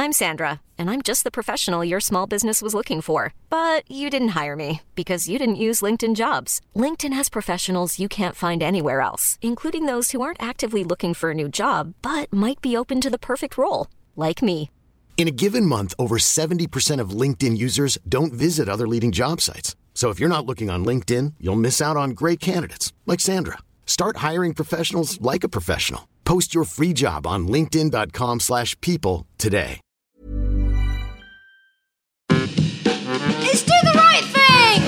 I'm Sandra, and I'm just the professional your small business was looking for. But you didn't hire me because you didn't use LinkedIn Jobs. LinkedIn has professionals you can't find anywhere else, including those who aren't actively looking for a new job, but might be open to the perfect role, like me. In a given month, over 70% of LinkedIn users don't visit other leading job sites. So if you're not looking on LinkedIn, you'll miss out on great candidates like Sandra. Start hiring professionals like a professional. Post your free job on linkedin.com/people today. Let's do the right thing!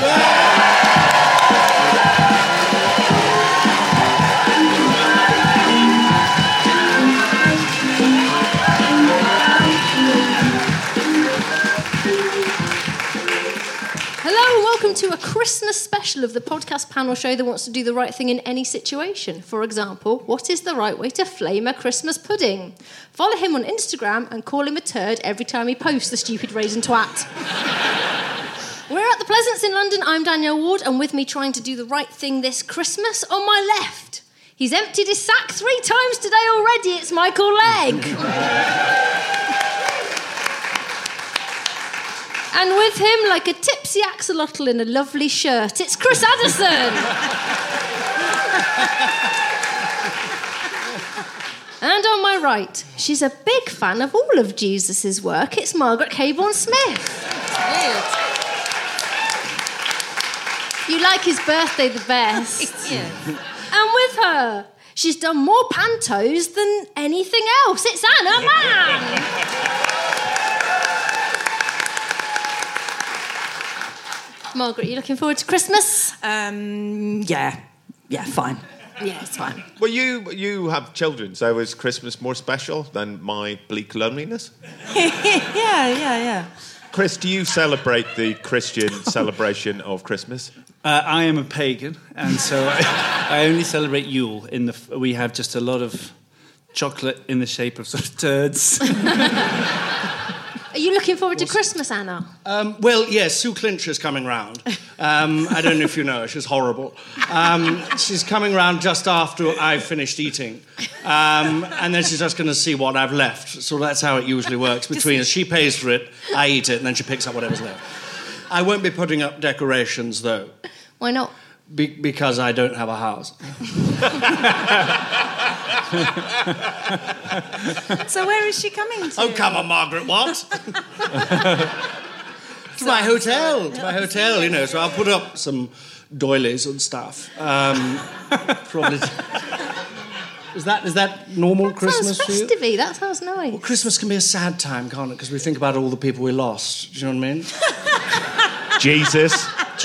Hello and welcome to a Christmas special of the podcast panel show that wants to do the right thing in any situation. For example, what is the right way to flame a Christmas pudding? Follow him on Instagram and call him a turd every time he posts the stupid raisin twat. We're at the Pleasance in London. I'm Danielle Ward, and with me trying to do the right thing this Christmas, on my left, he's emptied his sack 3 times today already. It's Michael Legg. And with him, like a tipsy axolotl in a lovely shirt, it's Chris Addison. And on my right, she's a big fan of all of Jesus' work. It's Margaret Cabourn-Smith. You like his birthday the best. Yeah. And with her, she's done more pantos than anything else. It's Anna Mann. Margaret, you looking forward to Christmas? Yeah, fine. Yeah, it's fine. Well, you have children, so is Christmas more special than my bleak loneliness? Yeah. Chris, do you celebrate the Christian celebration of Christmas? I am a pagan, and so I only celebrate Yule. We have just a lot of chocolate in the shape of sort of turds. Are you looking forward to Christmas, Anna? Well, yes, Sue Clinch is coming round. I don't know if you know her, she's horrible. She's coming round just after I've finished eating. And then she's just going to see what I've left. So that's how it usually works between us. She pays for it, I eat it, and then she picks up whatever's left. I won't be putting up decorations, though. Why not? Because I don't have a house. So where is she coming to? Oh, come on, Margaret, what? To my hotel, you know, so I'll put up some doilies and stuff. Probably. Is that normal Christmas for you? Festive-y, that sounds nice. Well, Christmas can be a sad time, can't it? Because we think about all the people we lost. Do you know what I mean? Jesus.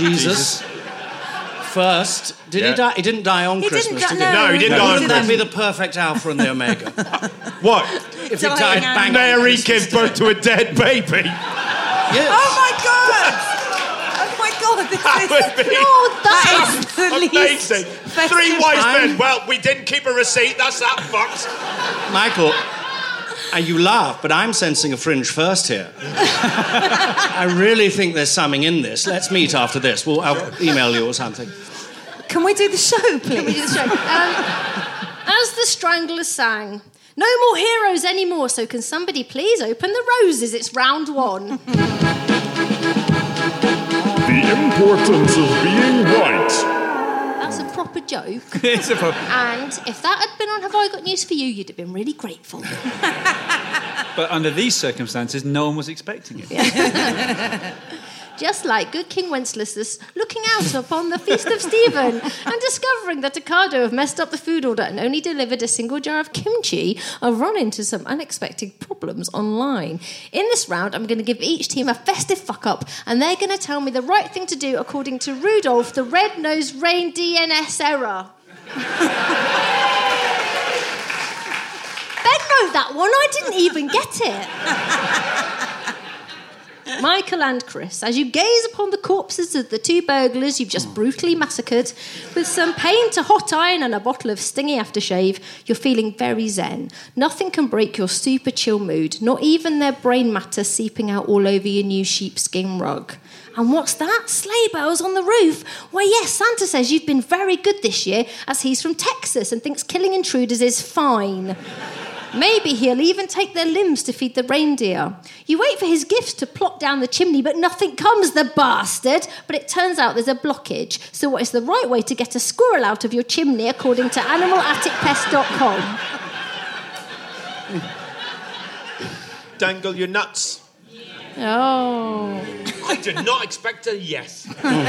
First, did he die? He didn't die on Christmas, did he? No, he didn't die on Wouldn't that Christmas. be the perfect Alpha and the Omega? What? If he died bang on Mary Christmas. gives birth to a dead baby. Yes. Oh my God! That would be That is the least amazing. festive 3 wise time. men. Well, we didn't keep a receipt. That's that fucked. Michael, and you laugh, but I'm sensing a fringe first here. I really think there's something in this. Let's meet after this. I'll email you or something. Can we do the show, please? Can we do the show? As the Stranglers sang, no more heroes anymore, so can somebody please open the roses? It's round 1. The importance of being right. That's a proper joke. It's a problem. And if that had been on Have I Got News For You, you'd have been really grateful. But under these circumstances, no one was expecting it. Just like good King Wenceslas looking out upon the feast of Stephen and discovering that Ocado have messed up the food order and only delivered a single jar of kimchi, I've run into some unexpected problems online. In this round, I'm going to give each team a festive fuck-up, and they're going to tell me the right thing to do according to Rudolph the Red-Nosed Rain DNS error. Ben wrote that one, I didn't even get it. Michael and Chris, as you gaze upon the corpses of the 2 burglars you've just brutally massacred, with some paint, a hot iron and a bottle of stingy aftershave, you're feeling very zen. Nothing can break your super chill mood, not even their brain matter seeping out all over your new sheepskin rug. And what's that? Sleigh bells on the roof? Why, yes, Santa says you've been very good this year, as he's from Texas and thinks killing intruders is fine. Maybe he'll even take their limbs to feed the reindeer. You wait for his gifts to plop down the chimney, but nothing comes, the bastard. But it turns out there's a blockage. So what is the right way to get a squirrel out of your chimney, according to animalaticpest.com? Dangle your nuts. Oh. I did not expect a yes.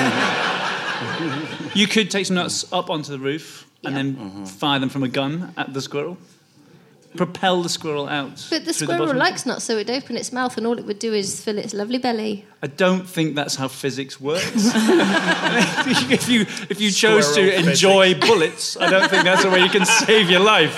You could take some nuts up onto the roof and then fire them from a gun at the squirrel. Propel the squirrel out. But the squirrel likes nuts, so it'd open its mouth and all it would do is fill its lovely belly. I don't think that's how physics works. if you chose Squirrel to enjoy physics. bullets, I don't think that's the way you can save your life.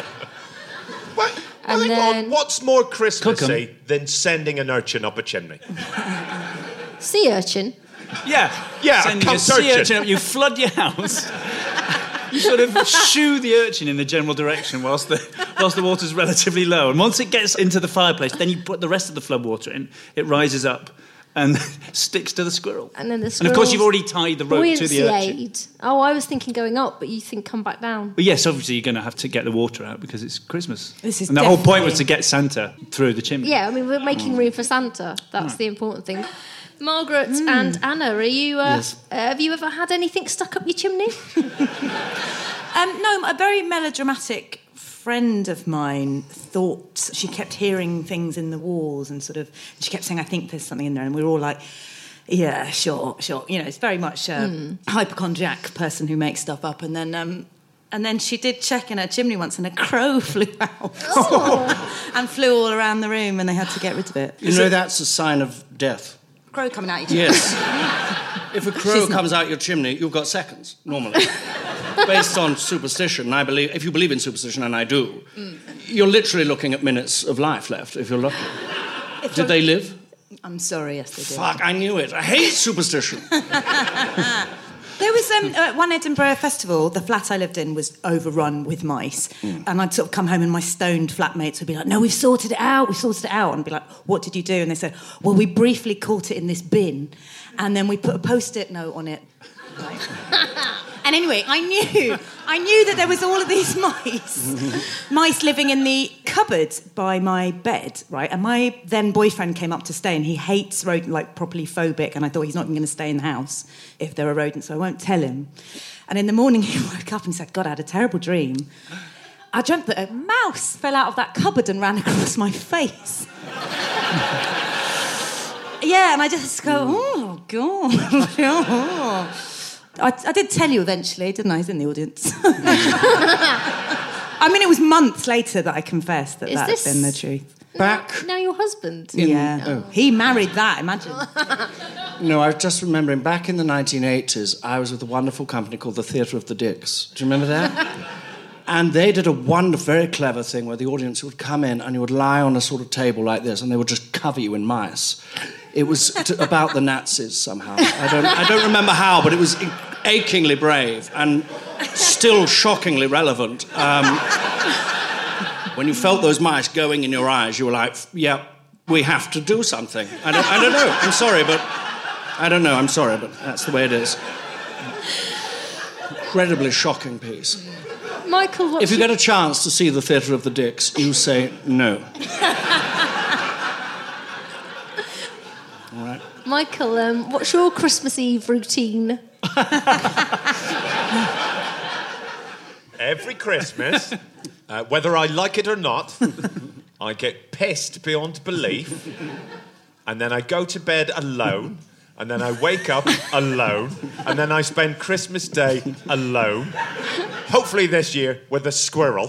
And hang then- on, what's more Cook 'em. Christmassy than sending an urchin up a chimney? Sea urchin. Yeah. Yeah, Sending a a sea urchin. urchin up, you flood your house. You sort of shoo the urchin in the general direction whilst the water's relatively low. And once it gets into the fireplace, then you put the rest of the flood water in. It rises up and sticks to the squirrel. And then the And of course, you've squirrel's already tied the rope to the buoyancy urchin. aid. Oh, I was thinking going up, but you think come back down. But yes, obviously you're going to have to get the water out because it's Christmas. This is and the whole point definitely- was to get Santa through the chimney. Yeah, I mean, we're making room for Santa. That's the important thing. Margaret and Anna, are you? Have you ever had anything stuck up your chimney? No, a very melodramatic friend of mine thought she kept hearing things in the walls and she kept saying, I think there's something in there. And we were all like, yeah, sure. You know, it's very much a hypochondriac person who makes stuff up. And then she did check in her chimney once and a crow flew out and flew all around the room and they had to get rid of it. You know that's a sign of death. Crow coming out your chimney. Yes. If a crow comes out your chimney, you've got seconds, normally. Based on superstition, I believe, if you believe in superstition, and I do, you're literally looking at minutes of life left, if you're lucky. Did they live? I'm sorry, yes they did. Fuck, I knew it. I hate superstition. There was one Edinburgh festival, the flat I lived in was overrun with mice. And I'd sort of come home and my stoned flatmates would be like, no, we've sorted it out. And I'd be like, what did you do? And they said, well, we briefly caught it in this bin and then we put a Post-it note on it. And anyway, I knew that there was all of these mice living in the cupboard by my bed, right? And my then boyfriend came up to stay and he hates rodents, like properly phobic, and I thought he's not even going to stay in the house if there are rodents, so I won't tell him. And in the morning he woke up and said, God, I had a terrible dream. I dreamt that a mouse fell out of that cupboard and ran across my face. Yeah, and I just go, oh, God. I did tell you eventually, didn't I? He's in the audience. I mean, it was months later that I confessed that had been the truth. Back... Now your husband. He married that, imagine. No, I was just remembering, back in the 1980s, I was with a wonderful company called the Theatre of the Dicks. Do you remember that? And they did a wonderful, very clever thing where the audience would come in and you would lie on a sort of table like this and they would just cover you in mice. It was about the Nazis somehow. I don't remember how, but it was achingly brave and still shockingly relevant. When you felt those mice going in your eyes, you were like, yeah, we have to do something. I don't know. I'm sorry, but that's the way it is. Incredibly shocking piece. Michael, If you get a chance to see the Theatre of the Dicks, you say no. All right. Michael, what's your Christmas Eve routine? Every Christmas, whether I like it or not, I get pissed beyond belief, and then I go to bed alone, and then I wake up alone, and then I spend Christmas Day alone, hopefully this year with a squirrel.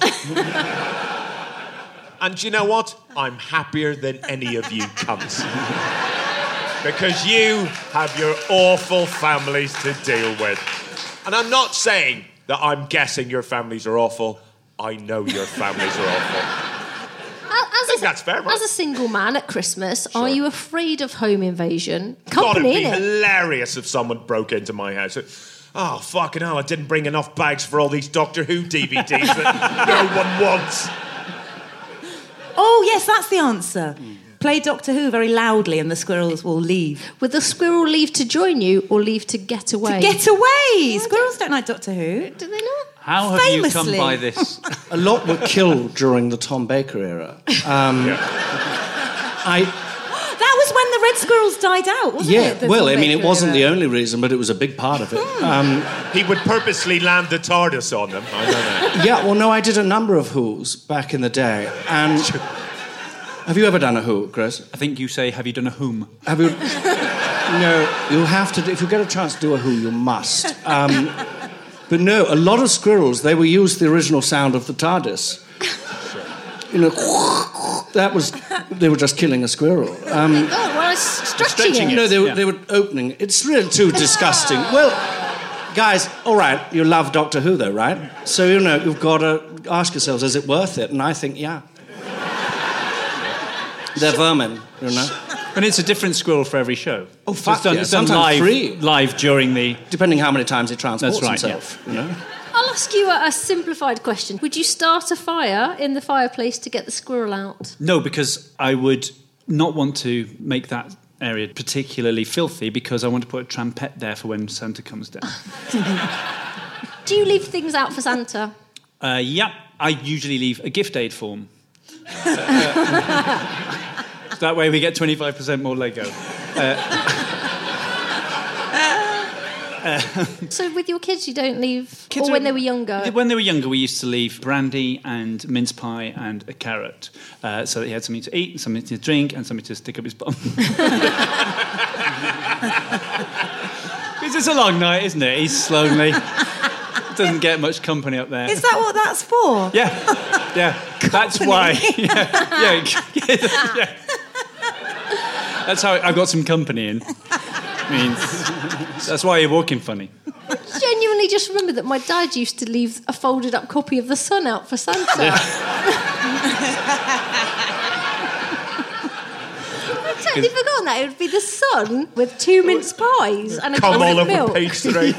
And you know what? I'm happier than any of you cunts. Because you have your awful families to deal with. And I'm not saying that I'm guessing your families are awful. I know your families are awful. I think that's fair, right? As a single man at Christmas, Sure. are you afraid of home invasion? God, it'd Company, be innit? hilarious if someone broke into my house. Oh, fucking hell, I didn't bring enough bags for all these Doctor Who DVDs that no one wants. Oh, yes, that's the answer. Play Doctor Who very loudly and the squirrels will leave. Would the squirrel leave to join you or leave to get away? To get away! Squirrels don't like Doctor Who. Do they not? How have you come Famously. by this? A lot were killed during the Tom Baker era. That was when the red squirrels died out, wasn't it? The well, Tom I mean, it Baker wasn't the era? only reason, but it was a big part of it. He would purposely land the TARDIS on them. I know that. Yeah, well, no, I did a number of Who's back in the day. And have you ever done a Who, Chris? I think you say, have you done a whom? Have you? No, you have to. If you get a chance to do a Who, you must. But no, a lot of squirrels, they used the original sound of the TARDIS. You know, they were just killing a squirrel. well, it's stretching it. No, they were opening. It's really too disgusting. Well, guys, all right, you love Doctor Who, though, right? So, you know, you've got to ask yourselves, is it worth it? And I think, yeah. They're vermin, you know. And it's a different squirrel for every show. Oh, So fuck it's done, yeah, it's done sometimes three. live during the... Depending how many times he transports That's right, himself, you know. I'll ask you a simplified question. Would you start a fire in the fireplace to get the squirrel out? No, because I would not want to make that area particularly filthy because I want to put a trampette there for when Santa comes down. Do you leave things out for Santa? Yeah, I usually leave a gift aid form. That way we get 25% more Lego. So with your kids, you don't leave... Kids or when are- they were younger? When they were younger, we used to leave brandy and mince pie and a carrot so that he had something to eat, something to drink, and something to stick up his bum. Because it's a long night, isn't it? He's lonely. Doesn't get much company up there. Is that what that's for? Yeah. That's why. Yeah. That's how I've got some company in. That's why you're walking funny. Genuinely just remember that my dad used to leave a folded up copy of The Sun out for Santa. I've totally forgotten that. It would be The Sun with 2 mince pies and a Come glass all of over milk. page 3.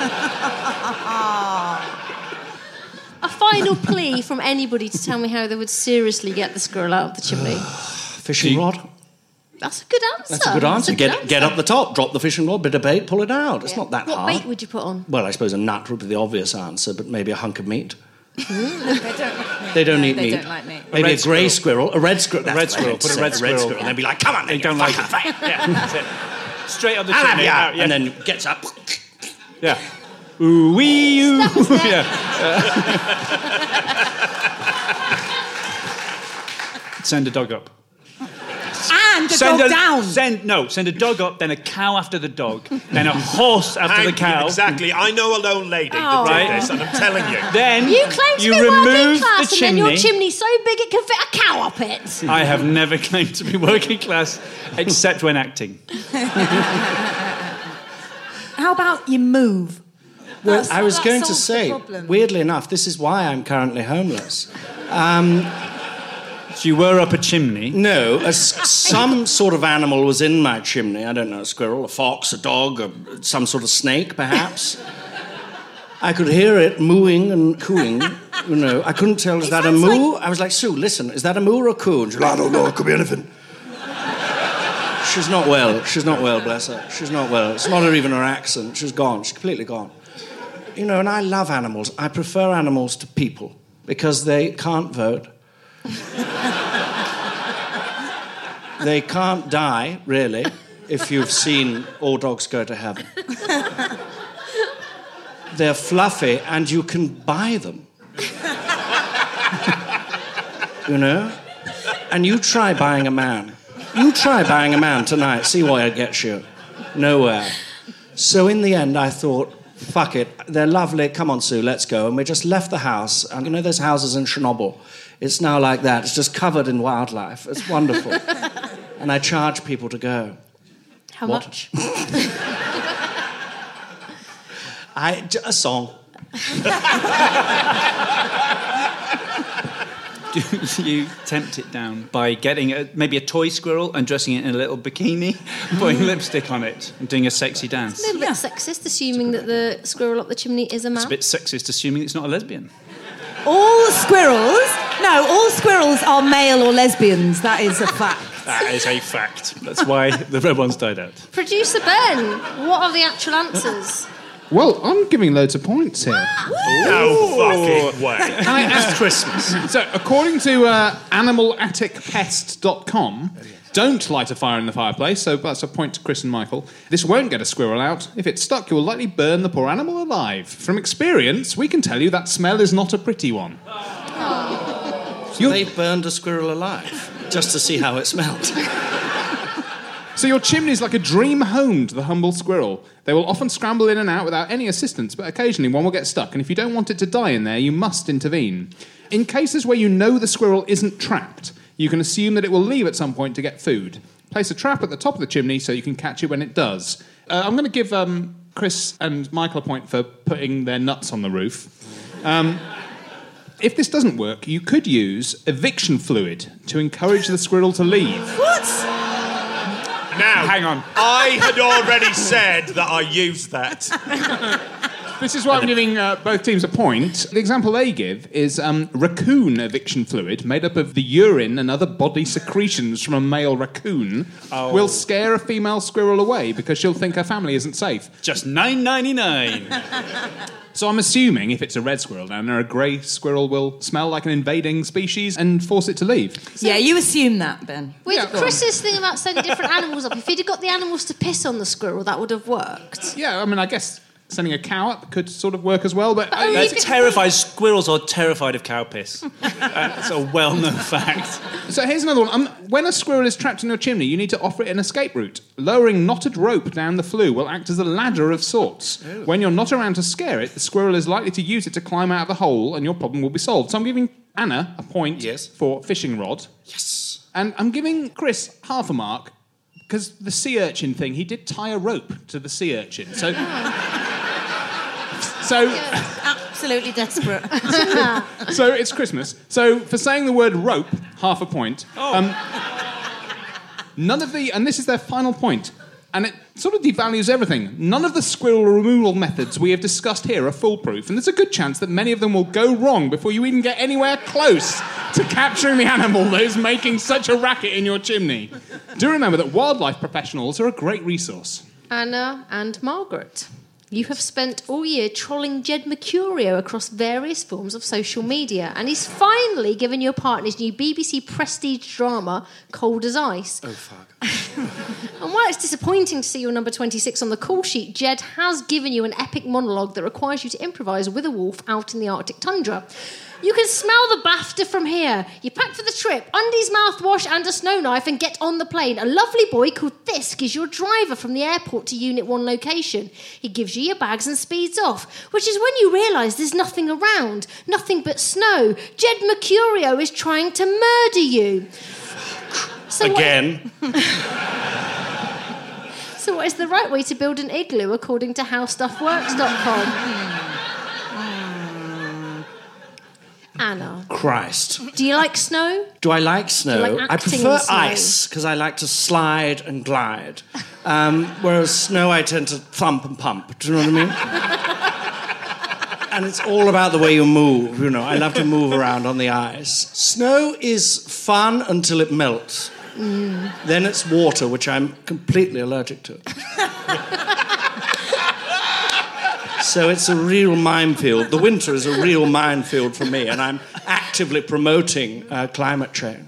A final plea from anybody to tell me how they would seriously get the squirrel out of the chimney. Fishing rod. That's a good answer. That's a good answer. That's a Get up the top, drop the fishing rod, bit of bait, pull it out. It's not that What hard. bait would you put on? Well, I suppose a nut would be the obvious answer, but maybe a hunk of meat. They don't. They don't eat they meat. don't like meat. Maybe red a grey squirrel. A red squirrel. red squirrel. Put a red squirrel. And they'd be like, come on, They then, don't you like fucker. it. Yeah, that's it. Straight up the I'll have chimney. you. Out, yeah. And then gets up. Yeah. Ooh wee oo. Yeah. Send a dog up. And a dog down. Send a dog up, then a cow after the dog, then a horse after the cow. Exactly. I know an old lady Oh. that did Right. this, and I'm telling you. Then You claim to you be working remove class the and then your chimney. chimney's so big it can fit a cow up it. I have never claimed to be working class, except when acting. How about you move? Well, I was that going to solves the say, problem. weirdly enough, this is why I'm currently homeless. So you were up a chimney. No, some sort of animal was in my chimney. I don't know, a squirrel, a fox, a dog, some sort of snake, perhaps. I could hear it mooing and cooing. You know, I couldn't tell, is that a sounds moo? I was like, Sue, listen, is that a moo or a coo? And she's like, I don't know, it could be anything. She's not well, bless her. She's not well. It's not even her accent. She's gone, she's completely gone. You know, and I love animals. I prefer animals to people because they can't vote. They can't die, really, if you've seen All Dogs Go to Heaven. They're fluffy and you can buy them. You know? And you try buying a man. You try buying a man tonight, see where it gets you. Nowhere. So in the end, I thought, fuck it, they're lovely, come on, Sue, let's go. And we just left the house. And you know those houses in Chernobyl? It's now like that. It's just covered in wildlife. It's wonderful. And I charge people to go. How What? much? A song. Do you tempt it down by getting maybe a toy squirrel and dressing it in a little bikini, putting lipstick on it, and doing a sexy dance? A little bit sexist, assuming that the squirrel up the chimney is a man. It's a bit sexist, assuming it's not a lesbian. All squirrels are male or lesbians. That is a fact. That is a fact. That's why the red ones died out. Producer Ben, what are the actual answers? Well, I'm giving loads of points here. No fucking way. It's Christmas. So, according to animalaticpest.com, don't light a fire in the fireplace, so that's a point to Chris and Michael. This won't get a squirrel out. If it's stuck, you will likely burn the poor animal alive. From experience, we can tell you that smell is not a pretty one. So they burned a squirrel alive just to see how it smelled. So your chimney is like a dream home to the humble squirrel. They will often scramble in and out without any assistance, but occasionally one will get stuck, and if you don't want it to die in there, you must intervene. In cases where you know the squirrel isn't trapped, you can assume that it will leave at some point to get food. Place a trap at the top of the chimney so you can catch it when it does. I'm going to give Chris and Michael a point for putting their nuts on the roof. If this doesn't work, you could use eviction fluid to encourage the squirrel to leave. What? Now, hang on. I had already said that I used that. This is why I'm giving both teams a point. The example they give is raccoon eviction fluid, made up of the urine and other body secretions from a male raccoon, will scare a female squirrel away because she'll think her family isn't safe. Just $9.99. So I'm assuming if it's a red squirrel down there, a grey squirrel will smell like an invading species and force it to leave. Yeah, you assume that, Ben. With Chris's thing about sending different animals up, if he'd have got the animals to piss on the squirrel, that would have worked. Yeah, I mean, I guess sending a cow up could sort of work as well, but... That's terrified. Squirrels are terrified of cow piss. That's a well-known fact. So here's another one. When a squirrel is trapped in your chimney, you need to offer it an escape route. Lowering knotted rope down the flue will act as a ladder of sorts. Ew. When you're not around to scare it, the squirrel is likely to use it to climb out of the hole and your problem will be solved. So I'm giving Anna a point for fishing rod. Yes. And I'm giving Chris half a mark because the sea urchin thing, he did tie a rope to the sea urchin. So... Absolutely desperate. So it's Christmas. So for saying the word rope, half a point. None of the... And this is their final point. And it sort of devalues everything. None of the squirrel removal methods we have discussed here are foolproof, and there's a good chance that many of them will go wrong before you even get anywhere close to capturing the animal that is making such a racket in your chimney. Do remember that wildlife professionals are a great resource. Anna and Margaret, you have spent all year trolling Jed Mercurio across various forms of social media, and he's finally given your partner his new BBC prestige drama, Cold as Ice. Oh, fuck. And while it's disappointing to see your number 26 on the call sheet, Jed has given you an epic monologue that requires you to improvise with a wolf out in the Arctic tundra. You can smell the BAFTA from here. You pack for the trip, undies, mouthwash and a snow knife and get on the plane. A lovely boy called Thisk is your driver from the airport to Unit 1 location. He gives you your bags and speeds off, which is when you realise there's nothing around, nothing but snow. Jed Mercurio is trying to murder you. So again. So what is the right way to build an igloo according to howstuffworks.com? Anna. Christ. Do you like snow? Do I like snow? Do you like I acting prefer in snow? ice because I like to slide and glide. Whereas snow I tend to thump and pump. Do you know what I mean? And it's all about the way you move, you know. I love to move around on the ice. Snow is fun until it melts. Then it's water, which I'm completely allergic to. So it's a real minefield. The winter is a real minefield for me, and I'm actively promoting climate change.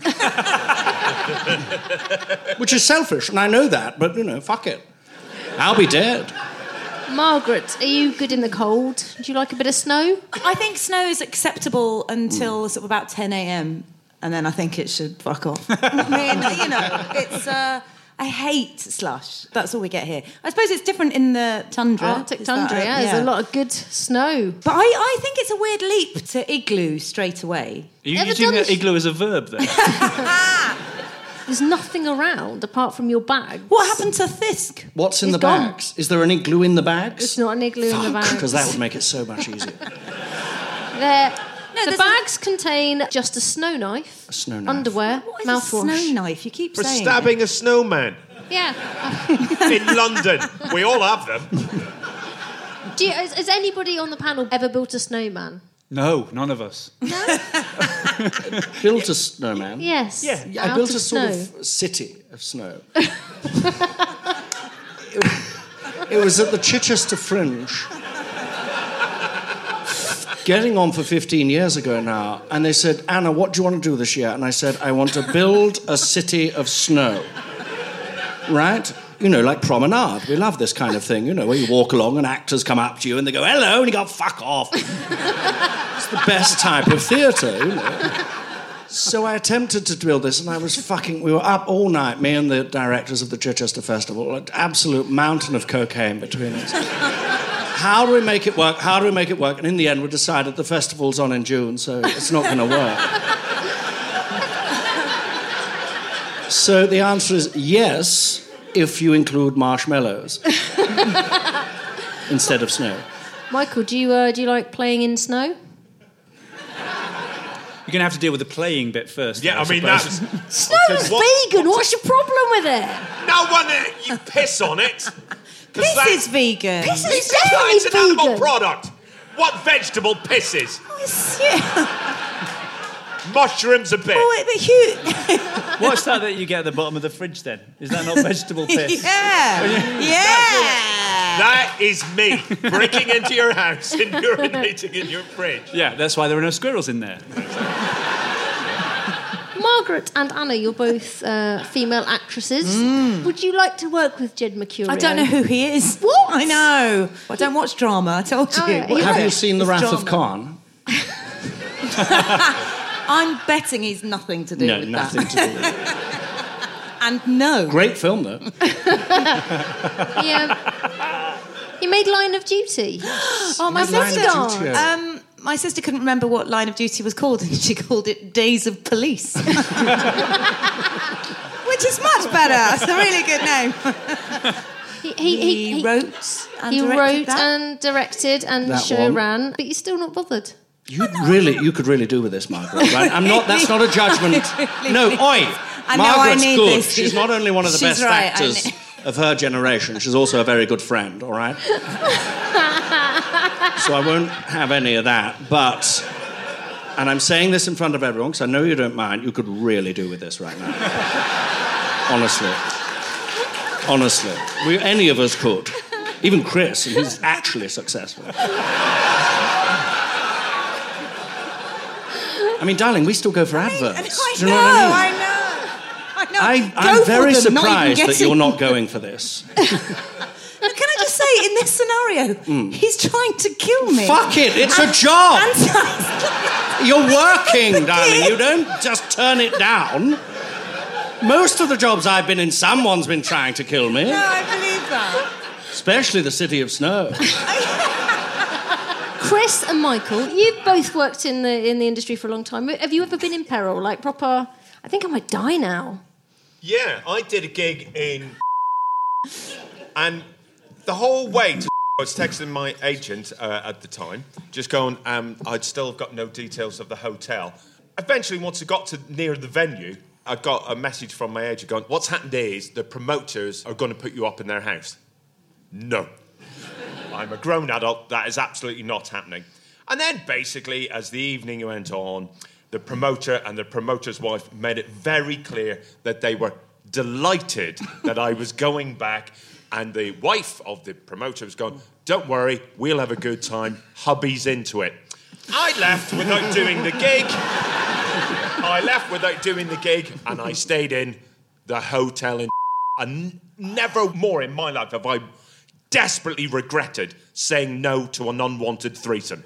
Which is selfish, and I know that, but, you know, fuck it. I'll be dead. Margaret, are you good in the cold? Do you like a bit of snow? I think snow is acceptable until sort of about 10 a.m, and then I think it should fuck off. I mean, you know, it's... I hate slush. That's all we get here. I suppose it's different in the tundra. Arctic tundra, yeah. There's a lot of good snow. But I think it's a weird leap to igloo straight away. Are you using igloo as a verb then? There's nothing around apart from your bag. What happened to Thisk? What's in the bags? Is there an igloo in the bags? It's not an igloo in the bags. Because that would make it so much easier. The bags contain just a snow knife, underwear, A mouthwash. snow knife? You keep For saying stabbing a snowman. Yeah. In London. We all have them. Has anybody on the panel ever built a snowman? No, none of us. No? Built a snowman? Yes. Yeah, I built a sort of city of snow. It was at the Chichester Fringe. getting on for 15 years ago now, and they said, Anna, what do you want to do this year? And I said, I want to build a city of snow. Right? You know, like Promenade. We love this kind of thing, you know, where you walk along and actors come up to you and they go, hello, and you go, fuck off. It's the best type of theatre, you know. So I attempted to build this, and we were up all night, me and the directors of the Chichester Festival, an absolute mountain of cocaine between us. How do we make it work? How do we make it work? And in the end, we decided the festival's on in June, so it's not going to work. So the answer is yes, if you include marshmallows instead of snow. Michael, do you like playing in snow? You're going to have to deal with the playing bit first. Yeah, though, I mean, that's... Snow's vegan. What's your problem with it? No one... You piss on it. Piss is vegan. Piss is It's an vegan. animal product. What vegetable pisses? Mushrooms a bit. Oh, but Hugh... What's that you get at the bottom of the fridge, then? Is that not vegetable piss? That is me breaking into your house and urinating in your fridge. Yeah, that's why there are no squirrels in there. Margaret and Anna, you're both female actresses. Would you like to work with Jed Mercurio? I don't know who he is. What? I know. I don't watch drama, I told you. Oh, Have you seen The It's Wrath of drama. Khan? I'm betting he's nothing to do with nothing that. to do with it. And no. Great film, though. He made Line of Duty. Oh, my Line of sister. Duty, yeah. My sister couldn't remember what Line of Duty was called, and she called it Days of Police. Which is much better. It's a really good name. He wrote and directed and That show one. ran, but you're still not bothered. You could really do with this, Margaret, right? That's not a judgment. No, oi! I know, Margaret's I need good. this. She's not only one of the She's best right, actors of her generation, she's also a very good friend, all right? So I won't have any of that, but... And I'm saying this in front of everyone, because I know you don't mind, you could really do with this right now. Honestly. Any of us could. Even Chris, and he's actually successful. I mean, darling, we still go for adverts. Do you know what I mean? I know. I'm very surprised that you're not going for this. Can I just say, in this scenario, he's trying to kill me. Fuck it, it's a job. You're working, darling. You don't just turn it down. Most of the jobs I've been in, someone's been trying to kill me. No, I believe that. Especially the City of Snow. Chris and Michael, you've both worked in the industry for a long time. Have you ever been in peril, like proper? I think I might die now. Yeah, I did a gig in... And the whole way to... I was texting my agent at the time, just going, I'd still got no details of the hotel. Eventually, once I got to near the venue, I got a message from my agent going, what's happened is the promoters are going to put you up in their house. No. I'm a grown adult. That is absolutely not happening. And then, basically, as the evening went on, the promoter and the promoter's wife made it very clear that they were delighted that I was going back. And the wife of the promoter was going, don't worry, we'll have a good time. Hubby's into it. I left without doing the gig. And I stayed in the hotel in... And never more in my life have I desperately regretted saying no to an unwanted threesome.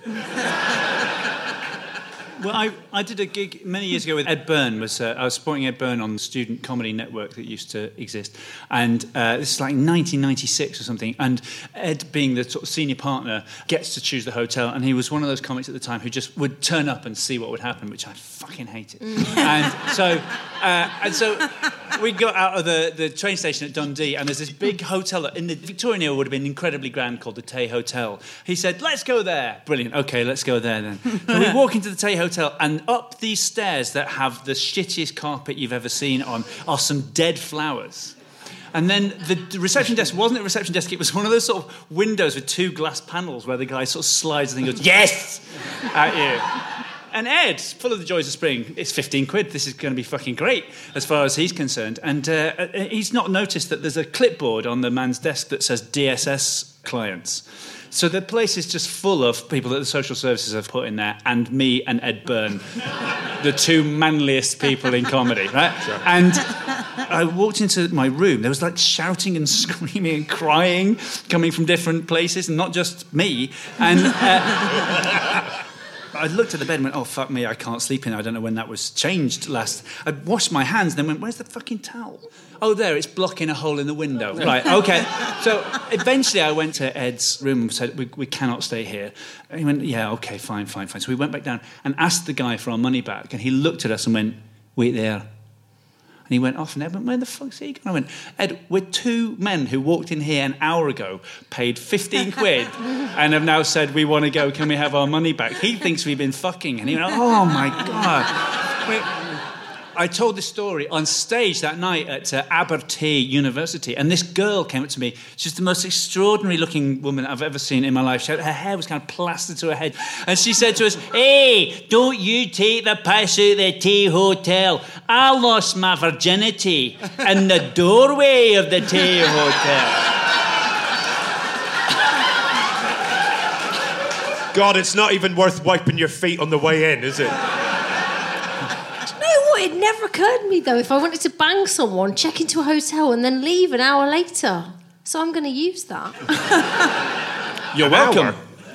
Well, I did a gig many years ago with Ed Byrne. I was supporting Ed Byrne on the Student Comedy Network that used to exist. And this is like 1996 or something. And Ed, being the sort of senior partner, gets to choose the hotel. And he was one of those comics at the time who just would turn up and see what would happen, which I fucking hated. And so we got out of the train station at Dundee, and there's this big hotel in the Victorian era would have been incredibly grand called the Tay Hotel. He said, let's go there. Brilliant. OK, let's go there then. So we walk into the Tay Hotel, and up these stairs that have the shittiest carpet you've ever seen on are some dead flowers. And then the reception desk wasn't a reception desk, it was one of those sort of windows with two glass panels where the guy sort of slides and goes, yes, at you. And Ed, full of the joys of spring, it's 15 quid. This is going to be fucking great as far as he's concerned. And he's not noticed that there's a clipboard on the man's desk that says DSS clients. So the place is just full of people that the social services have put in there, and me and Ed Byrne, the two manliest people in comedy, right? Sure. And I walked into my room. There was like shouting and screaming and crying coming from different places, and not just me. And I looked at the bed and went, oh, fuck me, I can't sleep in. I don't know when that was changed last. I washed my hands and then went, where's the fucking towel? Oh, there, it's blocking a hole in the window. Right, okay. So eventually I went to Ed's room and said, we cannot stay here. And he went, yeah, okay, fine. So we went back down and asked the guy for our money back. And he looked at us and went, wait there. And he went off, and Ed went, where the fuck's he going? I went, Ed, we're two men who walked in here an hour ago, paid 15 quid, and have now said, we want to go, can we have our money back? He thinks we've been fucking. And he went, oh, my God. I told this story on stage that night at Abertay University, and this girl came up to me. She's the most extraordinary-looking woman I've ever seen in my life. Her hair was kind of plastered to her head. And she said to us, hey, don't you take the piss out the Tay Hotel. I lost my virginity in the doorway of the Tay Hotel. God, it's not even worth wiping your feet on the way in, is it? It never occurred to me, though, if I wanted to bang someone, check into a hotel and then leave an hour later. So I'm going to use that. You're welcome.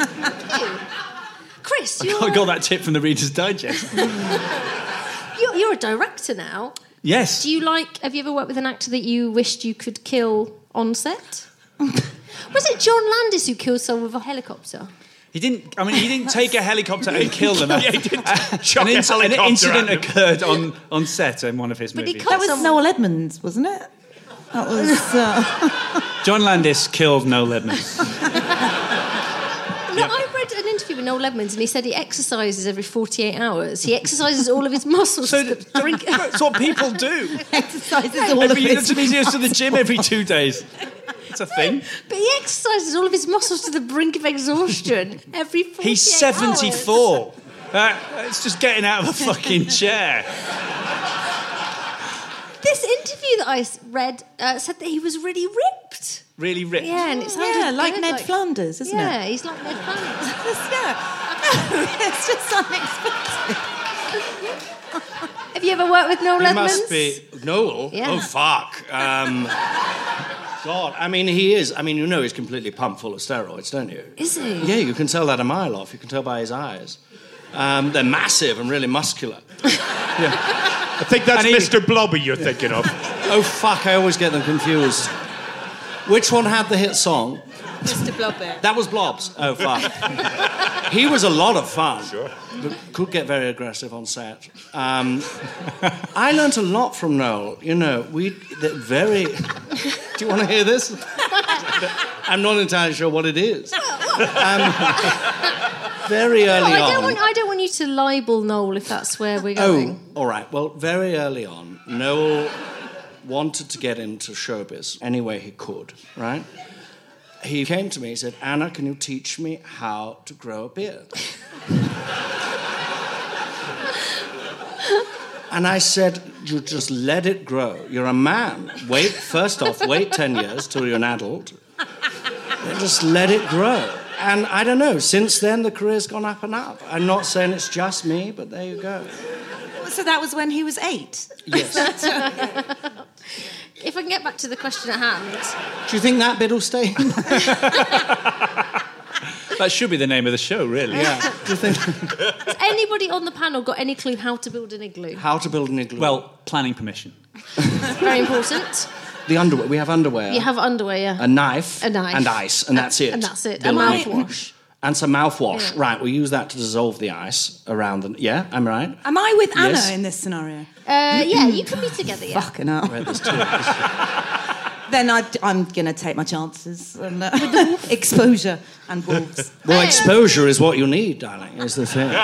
Chris, I got that tip from the Reader's Digest. You're a director now. Yes. Have you ever worked with an actor that you wished you could kill on set? Was it John Landis who killed someone with a helicopter? He didn't take a helicopter and kill them. Yeah, he didn't chuck a helicopter. An incident occurred on set in one of his movies. That was Noel Edmonds, wasn't it? That was... John Landis killed Noel Edmonds. I read an interview with Noel Edmonds and he said he exercises every 48 hours. He exercises all of his muscles to drink... That's what people do. Exercises all of his muscles. He goes to the gym every 2 days. It's a thing. But he exercises all of his muscles to the brink of exhaustion every 48 He's 74. It's just getting out of a fucking chair. This interview that I read said that he was really ripped. Really ripped? Yeah, and it sounded like Ned Flanders, isn't it? Yeah, he's like Ned Flanders. It's just unexpected. Have you ever worked with Noel Edmonds? Must be... Noel? Yeah. Oh, fuck. God, he's completely pumped full of steroids, don't you? Is he? Yeah, you can tell that a mile off. You can tell by his eyes. They're massive and really muscular. Yeah. I think that's Mr. Blobby you're thinking of. Oh, fuck, I always get them confused. Which one had the hit song? Mr. Blobby. That was Blobs. Oh, fuck. He was a lot of fun. Sure. But could get very aggressive on set. I learnt a lot from Noel. You know, very... Do you want to hear this? I'm not entirely sure what it is. Very early on... I don't want you to libel Noel if that's where we're going. Oh, all right. Well, very early on, Noel wanted to get into showbiz any way he could, right? He came to me, he said, Anna, can you teach me how to grow a beard? And I said, you just let it grow. You're a man. Wait 10 years till you're an adult. And just let it grow. And I don't know, since then the career's gone up and up. I'm not saying it's just me, but there you go. So that was when he was 8? Yes. If I can get back to the question at hand... Do you think that bit will stay in? That should be the name of the show, really. Yeah. Do you think... Has anybody on the panel got any clue how to build an igloo? How to build an igloo? Well, planning permission. Very important. The underwear. We have underwear. You have underwear, yeah. A knife. And ice. And that's it. And that's it. Building A mouthwash. And some mouthwash. Yeah. Right, we'll use that to dissolve the ice around the... Yeah, I'm right? Am I with Anna Yes. in this scenario? Yeah, you can be together, yeah. Fucking hell. Right, there's two. Then I'm going to take my chances. And, exposure and wolves. Well, exposure is what you need, darling, is the thing.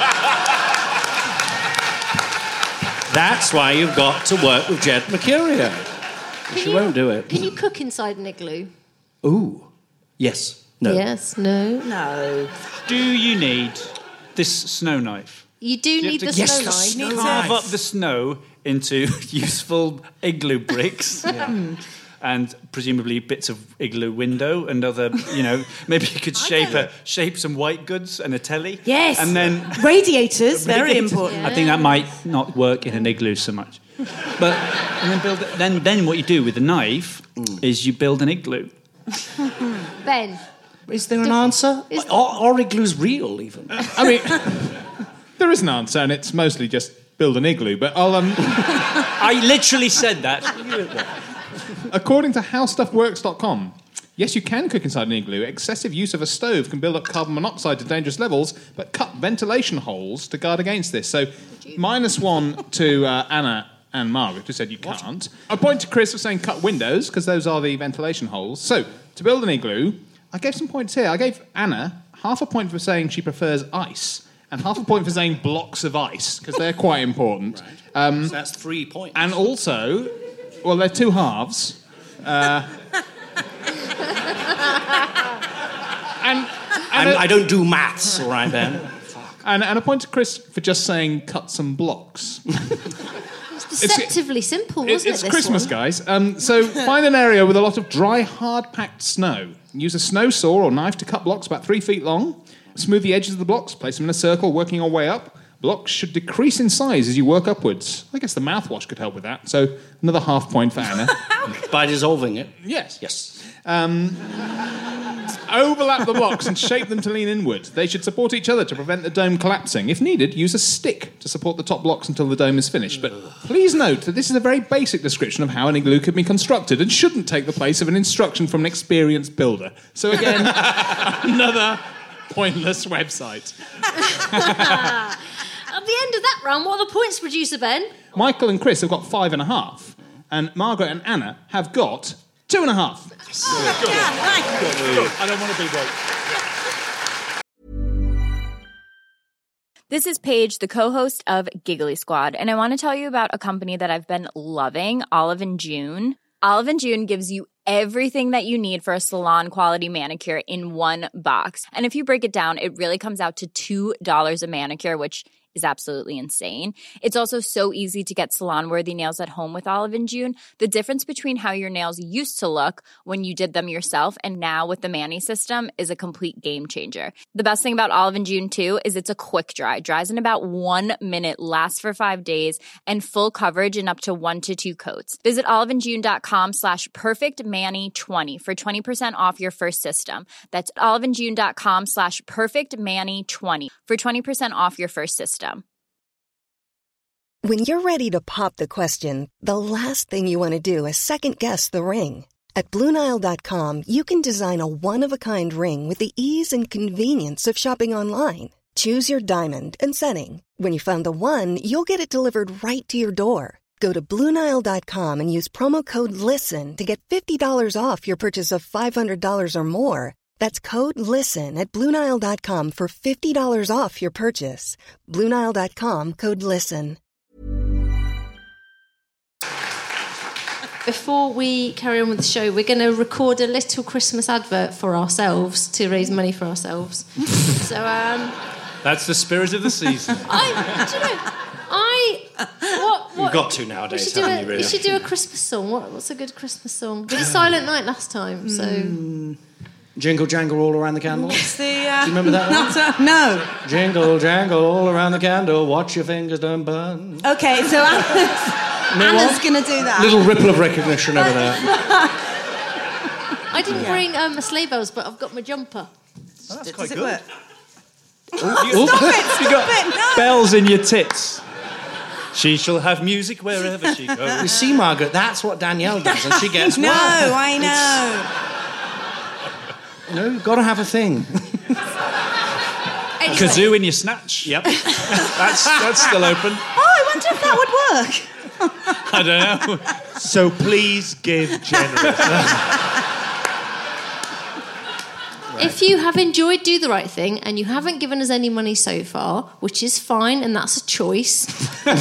That's why you've got to work with Jed Mercurio. She won't do it. Can you cook inside an igloo? Ooh. Yes. No. Yes, no. No. Do you need this snow knife? You do need the Yes, snow line. you need to carve up the snow into useful igloo bricks. And presumably bits of igloo window and other, maybe you could shape some white goods and a telly. Yes. And then radiators, very important. I think that might not work in an igloo so much. But and then what you do with the knife is you build an igloo. Ben. Is there an answer? Are igloos real, even? I mean, there is an answer, and it's mostly just build an igloo, but I'll... I literally said that. According to howstuffworks.com, yes, you can cook inside an igloo. Excessive use of a stove can build up carbon monoxide to dangerous levels, but cut ventilation holes to guard against this. So, -1 to Anna and Margaret, who said you can't. A point to Chris for saying cut windows, because those are the ventilation holes. So, to build an igloo, I gave some points here. I gave Anna half a point for saying she prefers ice, and half a point for saying blocks of ice, because they're quite important. Right. So that's 3 points. And also... Well, they're two halves. I don't do maths, all right, Ben. And a point to Chris for just saying cut some blocks. It's deceptively simple, wasn't it? It's Christmas, guys. So find an area with a lot of dry, hard-packed snow. Use a snow saw or knife to cut blocks about 3 feet long. Smooth the edges of the blocks, place them in a circle, working your way up. Blocks should decrease in size as you work upwards. I guess the mouthwash could help with that. So another half point for Anna. By dissolving it? Yes. Yes. Overlap the blocks and shape them to lean inward. They should support each other to prevent the dome collapsing. If needed, use a stick to support the top blocks until the dome is finished. But please note that this is a very basic description of how an igloo could be constructed and shouldn't take the place of an instruction from an experienced builder. So again, another pointless website. At the end of that round, what are the points, producer Ben? Michael and Chris have got 5.5, and Margaret and Anna have got 2.5. I don't want to be broke. This is Paige, the co-host of Giggly Squad, and I want to tell you about a company that I've been loving, Olive & June. Olive & June gives you everything that you need for a salon-quality manicure in one box. And if you break it down, it really comes out to $2 a manicure, which is absolutely insane. It's also so easy to get salon-worthy nails at home with Olive & June. The difference between how your nails used to look when you did them yourself and now with the Mani system is a complete game changer. The best thing about Olive & June, too, is it's a quick dry. Dries in about 1 minute, lasts for 5 days, and full coverage in up to 1 to 2 coats. Visit oliveandjune.com/perfectmani20 for 20% off your first system. That's oliveandjune.com/perfectmani20 for 20% off your first system. When you're ready to pop the question, the last thing you want to do is second-guess the ring. At BlueNile.com, you can design a one-of-a-kind ring with the ease and convenience of shopping online. Choose your diamond and setting. When you find the one, you'll get it delivered right to your door. Go to BlueNile.com and use promo code LISTEN to get $50 off your purchase of $500 or more. That's code LISTEN at BlueNile.com for $50 off your purchase. BlueNile.com, code LISTEN. Before we carry on with the show, we're going to record a little Christmas advert for ourselves to raise money for ourselves. So, That's the spirit of the season. You've got to nowadays, haven't you, really? You should do a Christmas song. What's a good Christmas song? We did Silent Night last time, so... Jingle jangle all around the candle. What's the, do you remember that one? No. Jingle jangle all around the candle, watch your fingers don't burn. Okay, so Anna's going to do that. Little ripple of recognition over there. I didn't bring my sleigh bells, but I've got my jumper. Oh, that's quite Does it good. work? Stop it! You got No. bells in your tits. She shall have music wherever she goes. You see, Margaret, that's what Danielle does, and she gets No, well. I know. You know, you've got to have a thing. Anyway. Kazoo in your snatch. Yep. That's still open. Oh, I wonder if that would work. I don't know. So please give generously. If you have enjoyed Do the Right Thing and you haven't given us any money so far, which is fine, and that's a choice. A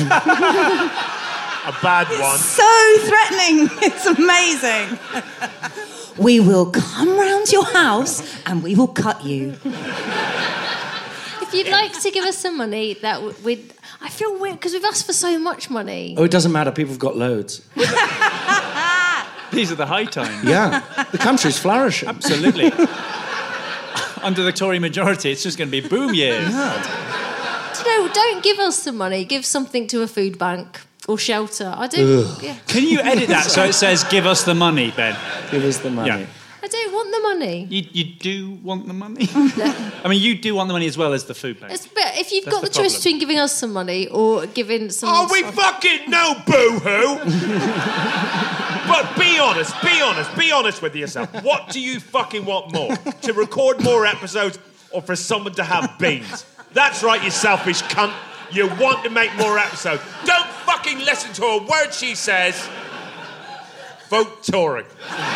bad one. So threatening. It's amazing. We will come round your house and we will cut you. If you'd like to give us some money, we'd... I feel weird because we've asked for so much money. Oh, it doesn't matter. People have got loads. These are the high times. Yeah. The country's flourishing. Absolutely. Under the Tory majority, it's just going to be boom years. No, don't give us some money. Give something to a food bank or shelter. I do. Yeah. Can you edit that so it says, give us the money, Ben? Give us the money. Yeah. I don't want the money. You do want the money? I mean, you do want the money as well as the food bank. But if you've That's got the the choice problem. between giving us some money or giving some... Oh, we fucking know, boo-hoo! But be honest with yourself. What do you fucking want more? To record more episodes or for someone to have beans? That's right, you selfish cunt. You want to make more episodes. Don't fucking listen to a word she says. Vote Tory.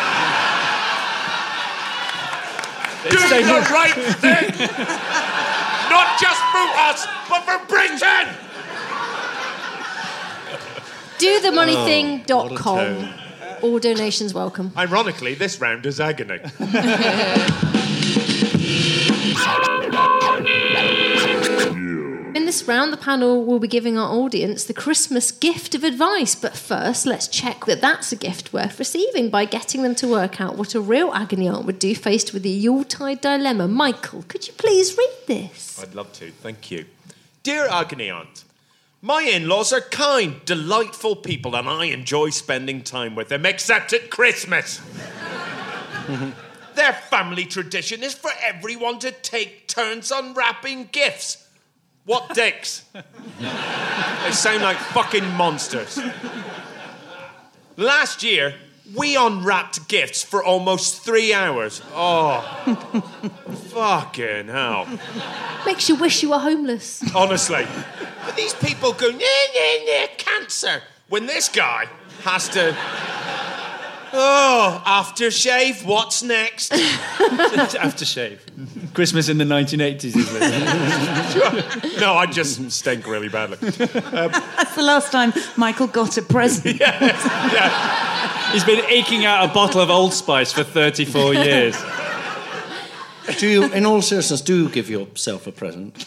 Do the right thing! Not just for us, but for Britain! DoTheMoneyThing.com. All donations welcome. Ironically, this round is agony. In this round, the panel will be giving our audience the Christmas gift of advice. But first, let's check that that's a gift worth receiving by getting them to work out what a real agony aunt would do faced with the Yuletide dilemma. Michael, could you please read this? I'd love to, thank you. Dear agony aunt, my in-laws are kind, delightful people, and I enjoy spending time with them, except at Christmas. Their family tradition is for everyone to take turns unwrapping gifts. What dicks? They sound like fucking monsters. Last year, we unwrapped gifts for almost 3 hours. Oh, fucking hell. Makes you wish you were homeless. Honestly. But these people go, cancer. When this guy has to... Oh, aftershave, what's next? Aftershave. Christmas in the 1980s, isn't it? No, I just stink really badly. That's the last time Michael got a present. Yeah. He's been eking out a bottle of Old Spice for 34 years. Do you, in all seriousness, do you give yourself a present?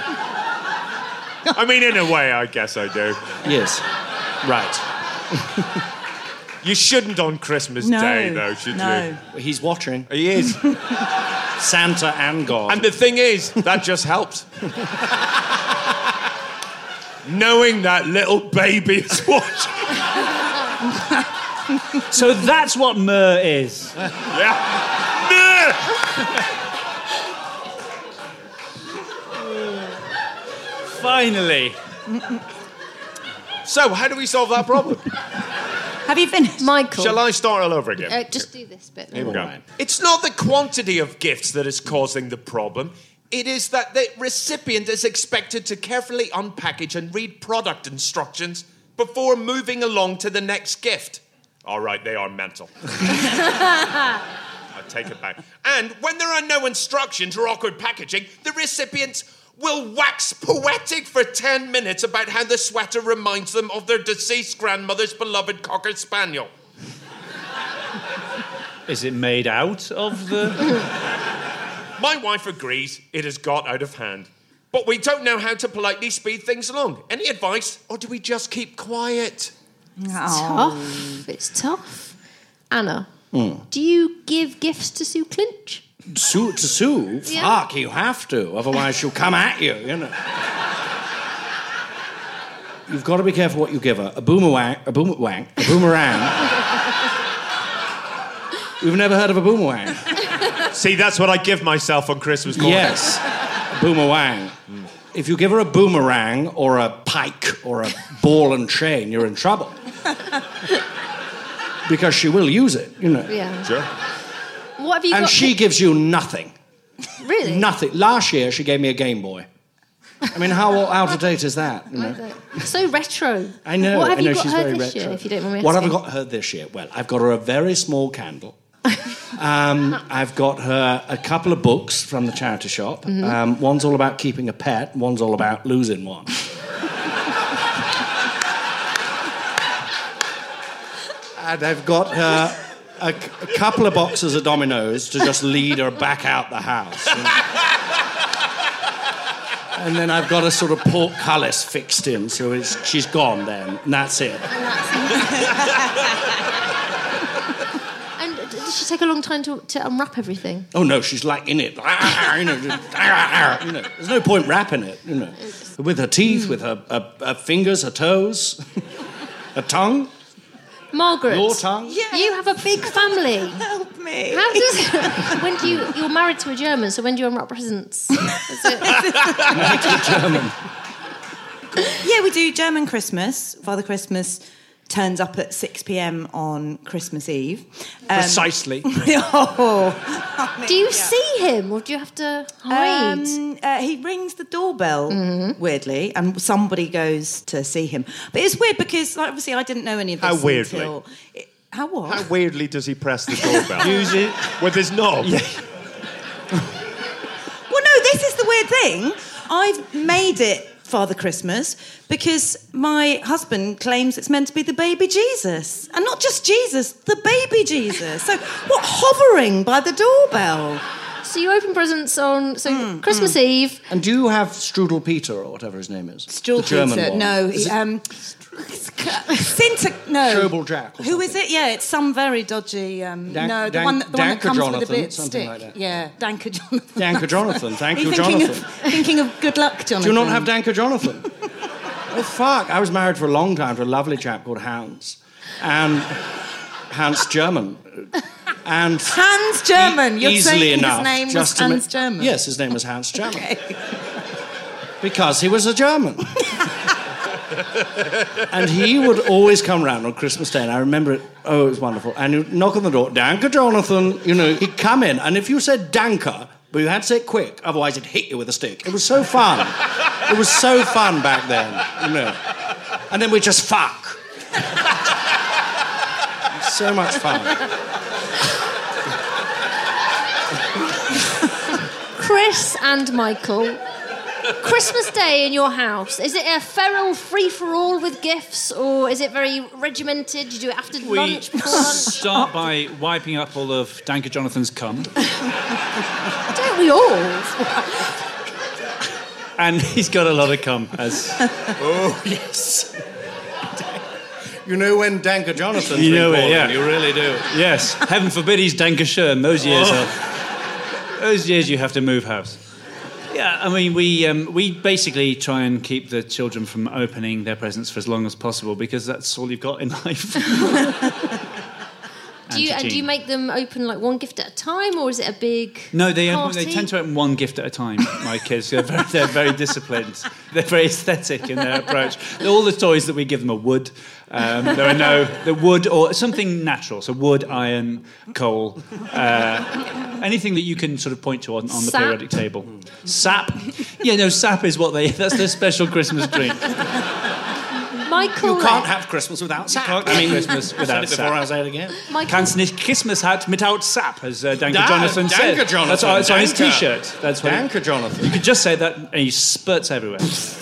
I mean, in a way, I guess I do. Yes. Right. You shouldn't on Christmas Day, though, should you? He's watching. He is. Santa and God. And the thing is, that just helps. Knowing that little baby is watching. So that's what myrrh is. Yeah. Myrrh! Finally. So, how do we solve that problem? Have you finished? Michael. Shall I start all over again? Just do this bit. Here we go. It's not the quantity of gifts that is causing the problem. It is that the recipient is expected to carefully unpackage and read product instructions before moving along to the next gift. All right, they are mental. I take it back. And when there are no instructions or awkward packaging, the recipients will wax poetic for 10 minutes about how the sweater reminds them of their deceased grandmother's beloved Cocker Spaniel. Is it made out of the... My wife agrees it has got out of hand. But we don't know how to politely speed things along. Any advice, or do we just keep quiet? Tough. It's tough. Anna, do you give gifts to Sue Clinch? To Sue? Yeah. Fuck, you have to. Otherwise she'll come at you, you know. You've got to be careful what you give her. A boomerang. We've never heard of a boomerang. See, that's what I give myself on Christmas morning. Yes, a boomerang. If you give her a boomerang or a pike or a ball and chain, you're in trouble. Because she will use it, you know. Yeah. Sure. What have you And got? she gives you nothing. Really? Nothing. Last year, she gave me a Game Boy. I mean, how out of date is that? You know? So retro. I know. What have you got she's her very this retro. year, if you don't mind me What have I asking? got her this year? Well, I've got her a very small candle. I've got her a couple of books from the charity shop. Mm-hmm. One's all about keeping a pet. One's all about losing one. And I've got her a couple of boxes of dominoes to just lead her back out the house. You know? And then I've got a sort of portcullis fixed in, so she's gone then, and that's it. And does she take a long time to unwrap everything? Oh no, she's like in it, There's no point wrapping it, with her teeth, with her fingers, her toes, her tongue. Margaret, your tongue. Yeah. You have a big family. Help me. How does? You're married to a German, so when do you unwrap presents? Married to a German. Yeah, we do German Christmas. Father Christmas turns up at 6 p.m. on Christmas Eve. Precisely. Do you see him, or do you have to hide? He rings the doorbell, weirdly, and somebody goes to see him. But it's weird because, obviously, I didn't know any of this How weirdly? How what? How weirdly does he press the doorbell? Use it. With his knob? Yeah. Well, no, this is the weird thing. I've made it Father Christmas because my husband claims it's meant to be the baby Jesus. And not just Jesus, the baby Jesus. So what, hovering by the doorbell? So you open presents on Christmas Eve. And do you have Strudel Peter, or whatever his name is? Strudel the German Peter. one. No, Schobel Jack. Who is it? Yeah, it's some very dodgy. The one that comes Jonathan, with a bit something stick. like that. Yeah, Danker Jonathan. Danker Jonathan. Thank you, thinking Jonathan. Thinking of good luck, Jonathan. Do you not have Danker Jonathan? Oh fuck! I was married for a long time to a lovely chap called Hans, and Hans German. And Hans German. You're easily saying enough, his name was Hans German. Yes, his name was Hans German. Okay. Because he was a German. And he would always come round on Christmas Day, and I remember it. Oh, it was wonderful. And he'd knock on the door, Danker Jonathan. He'd come in, and if you said Danker, but you had to say it quick, otherwise he'd hit you with a stick. It was so fun. It was so fun back then, And then we'd just fuck. So much fun. Chris and Michael, Christmas Day in your house, is it a feral free-for-all with gifts, or is it very regimented? Do you do it after lunch, before lunch? Start by wiping up all of Danker Jonathan's cum. Don't we all? And he's got a lot of cum, as... Oh, yes. You know when Danker Jonathan's You know been it, born, yeah. you really do. Yes. Heaven forbid he's Danker Schön. Those years Those years you have to move house. Yeah, I mean, we basically try and keep the children from opening their presents for as long as possible because that's all you've got in life. Do you make them open like one gift at a time, or is it a big No, they party? tend to open one gift at a time, my kids. They're very disciplined. They're very aesthetic in their approach. All the toys that we give them are wood. The wood or something natural, so wood, iron, coal, anything that you can sort of point to on the periodic table. Sap. Yeah, no, sap is that's their special Christmas drink. Michael, you can't have Christmas without sap. Christmas without sap. Before I say it again. Kannst nicht Christmas hat without sap, as Danker Jonathan said. Danker Jonathan. That's on his T-shirt. That's Danker Jonathan. You could just say that, and he spurts everywhere.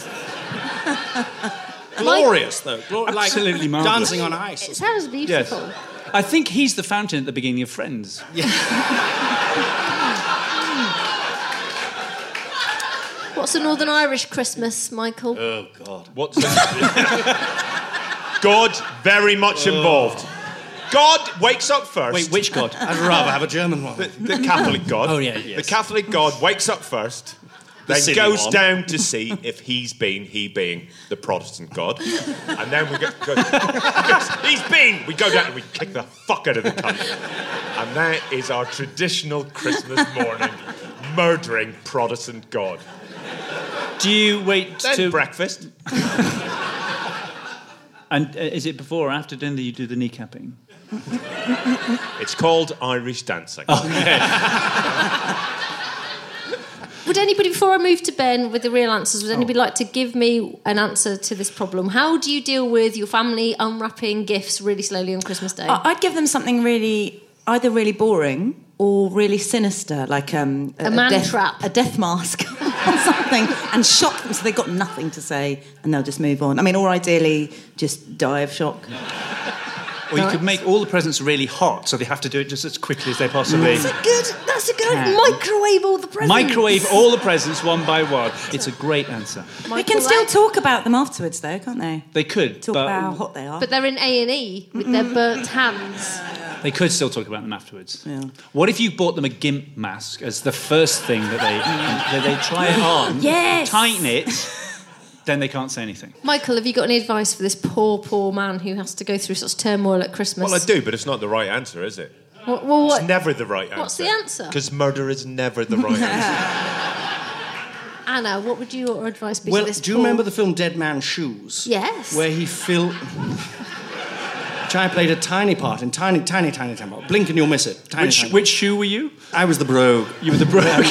Glorious, though. Absolutely like marvellous. dancing on ice. It sounds beautiful. Yes. I think he's the fountain at the beginning of Friends. Yeah. What's a Northern Irish Christmas, Michael? Oh, God. What's God very much involved. God wakes up first. Wait, which God? I'd rather have a German one. The Catholic God. Oh, yeah, yes. The Catholic God wakes up first, then goes down to see if he being the Protestant God. And then we go we go down and we kick the fuck out of the cunt. And that is our traditional Christmas morning, murdering Protestant God. Do you wait Then breakfast. And is it before or after dinner you do the kneecapping? It's called Irish dancing. Would anybody, before I move to Ben with the real answers, would anybody like to give me an answer to this problem? How do you deal with your family unwrapping gifts really slowly on Christmas Day? I'd give them something either really boring or really sinister, like a man trap, a death mask or something, and shock them so they've got nothing to say and they'll just move on. I mean, or ideally just die of shock. Or you could make all the presents really hot, so they have to do it just as quickly as they possibly... That's That's a good microwave all the presents. Microwave all the presents one by one. It's a great answer. They can still talk about them afterwards, though, can't they? They could. Talk about how hot they are. But they're in A&E with their burnt hands. They could still talk about them afterwards. Yeah. What if you bought them a GIMP mask as the first thing that they try it on, Yes. tighten it, then they can't say anything? Michael, have you got any advice for this poor man who has to go through such turmoil at Christmas? Well, I do, but it's not the right answer, is it? What? It's never the right answer. What's the answer? Because murder is never the right answer. Anna, what would your advice be Well, to this do you remember the film Dead Man's Shoes? Yes. Where he which I played a tiny part in tiny part. Blink and you'll miss it. Tiny. Which shoe were you? I was the brogue. You were the brogue.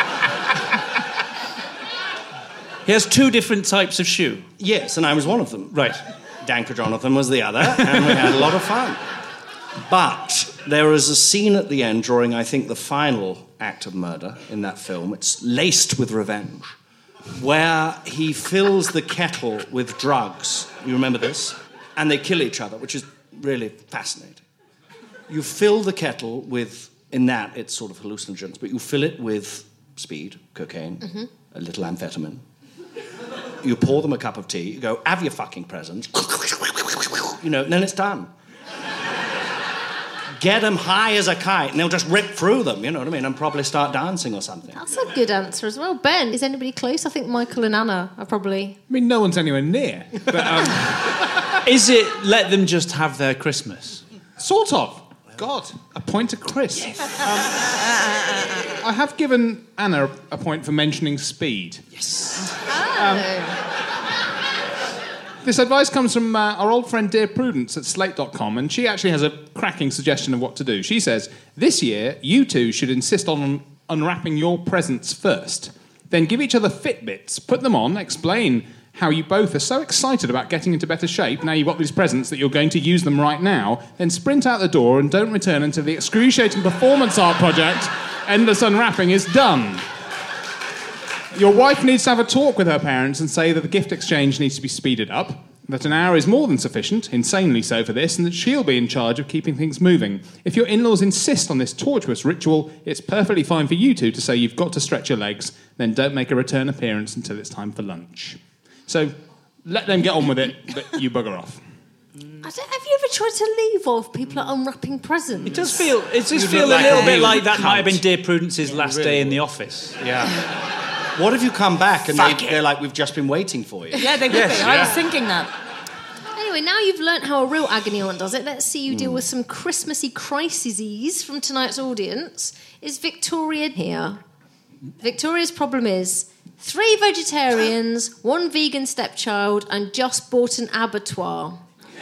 He has two different types of shoe. Yes, and I was one of them. Right. Danker Jonathan was the other, and we had a lot of fun. But there is a scene at the end during, I think, the final act of murder in that film. It's laced with revenge, where he fills the kettle with drugs. You remember this? And they kill each other, which is really fascinating. You fill the kettle with, in that, it's sort of hallucinogens, but you fill it with speed, cocaine, a little amphetamine. You pour them a cup of tea, you go, have your fucking presents, and then it's done. Get them high as a kite, and they'll just rip through them, you know what I mean, and probably start dancing or something. That's a good answer as well. Ben, is anybody close? I think Michael and Anna are probably... I mean, no one's anywhere near. But, Is it let them just have their Christmas? Sort of. God, a point to Chris. Yes. I have given Anna a point for mentioning speed. Yes. This advice comes from our old friend Dear Prudence at Slate.com, and she actually has a cracking suggestion of what to do. She says, this year, you two should insist on unwrapping your presents first. Then give each other Fitbits, put them on, explain how you both are so excited about getting into better shape now you've got these presents that you're going to use them right now, then sprint out the door and don't return until the excruciating performance art project, Endless Unwrapping, is done. Your wife needs to have a talk with her parents and say that the gift exchange needs to be speeded up, that an hour is more than sufficient, insanely so for this, and that she'll be in charge of keeping things moving. If your in-laws insist on this tortuous ritual, it's perfectly fine for you two to say you've got to stretch your legs, then don't make a return appearance until it's time for lunch. So, let them get on with it, but you bugger off. Have you ever tried to leave while people are unwrapping presents? It does feel a little bit like that might have been Dear Prudence's last day in the office. Yeah. What if you come back and they're like, we've just been waiting for you? Yeah, they would be. I was thinking that. Anyway, now you've learnt how a real agony aunt does it, let's see you deal with some Christmassy crises from tonight's audience. Is Victoria here? Victoria's problem is 3 vegetarians, 1 vegan stepchild, and just bought an abattoir.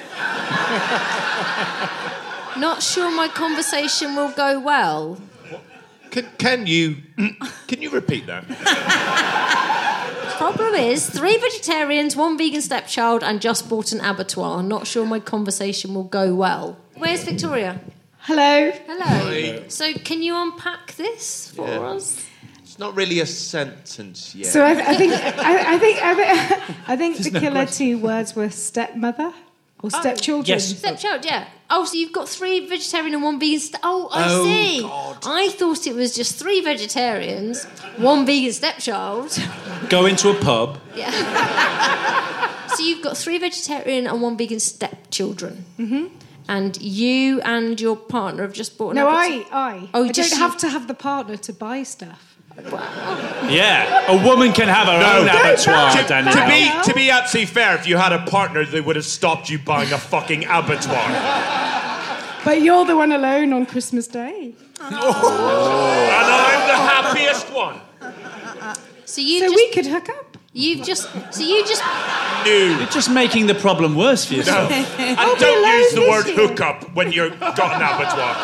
Not sure my conversation will go well. Can you repeat that? Problem is 3 vegetarians, 1 vegan stepchild, and just bought an abattoir. Not sure my conversation will go well. Where's Victoria? Hello. Hello. Hi. So can you unpack this for us? It's not really a sentence yet. So I think the killer 2 words were stepmother or stepchildren. Yes. Stepchild, yeah. Oh, so you've got 3 vegetarian and 1 vegan... I see. God. I thought it was just 3 vegetarians, 1 vegan stepchild. Go into a pub. Yeah. So you've got 3 vegetarian and 1 vegan stepchildren. Mm-hmm. And you and your partner have just bought an abattoir. I. Oh, I don't have to have the partner to buy stuff. Yeah, a woman can have her own abattoir, Danielle. To be absolutely fair, if you had a partner, they would have stopped you buying a fucking abattoir. But you're the one alone on Christmas Day. And I'm the happiest one. So we could hook up. You're just... No. You're just making the problem worse for yourself. No. And don't use the word hookup when you've got an abattoir.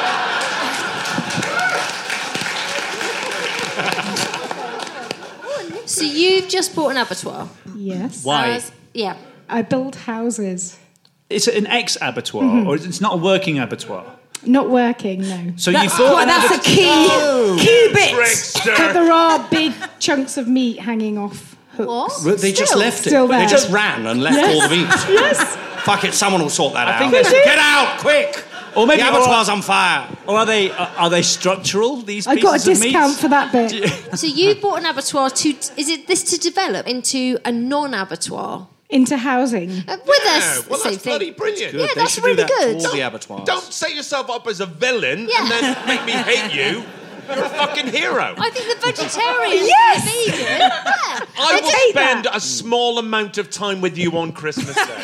So you've just bought an abattoir? Yes. Why? Yeah. I build houses. It's an ex-abattoir, or it's not a working abattoir? Not working, no. So you thought... That's a key bit. Trickster. But there are big chunks of meat hanging off hooks. What? Well, they just left it. Still there. They just ran and left all the meat. Yes. Fuck it, someone will sort that out. think there's- Get out, quick! Or maybe the abattoir's on fire. Or are they structural? These I pieces got a of meat? discount for that bit. So you bought an abattoir is it this to develop into a non-abattoir? Into housing. With us, well, same that's thing. bloody brilliant. Yeah, They that's should really do that good. to all the abattoirs. Don't set yourself up as a villain Yeah. and then make me hate you. You're a fucking hero. I think the vegetarian, Yes! the vegan, yeah. I will hate spend that. a small amount of time with you on Christmas Day.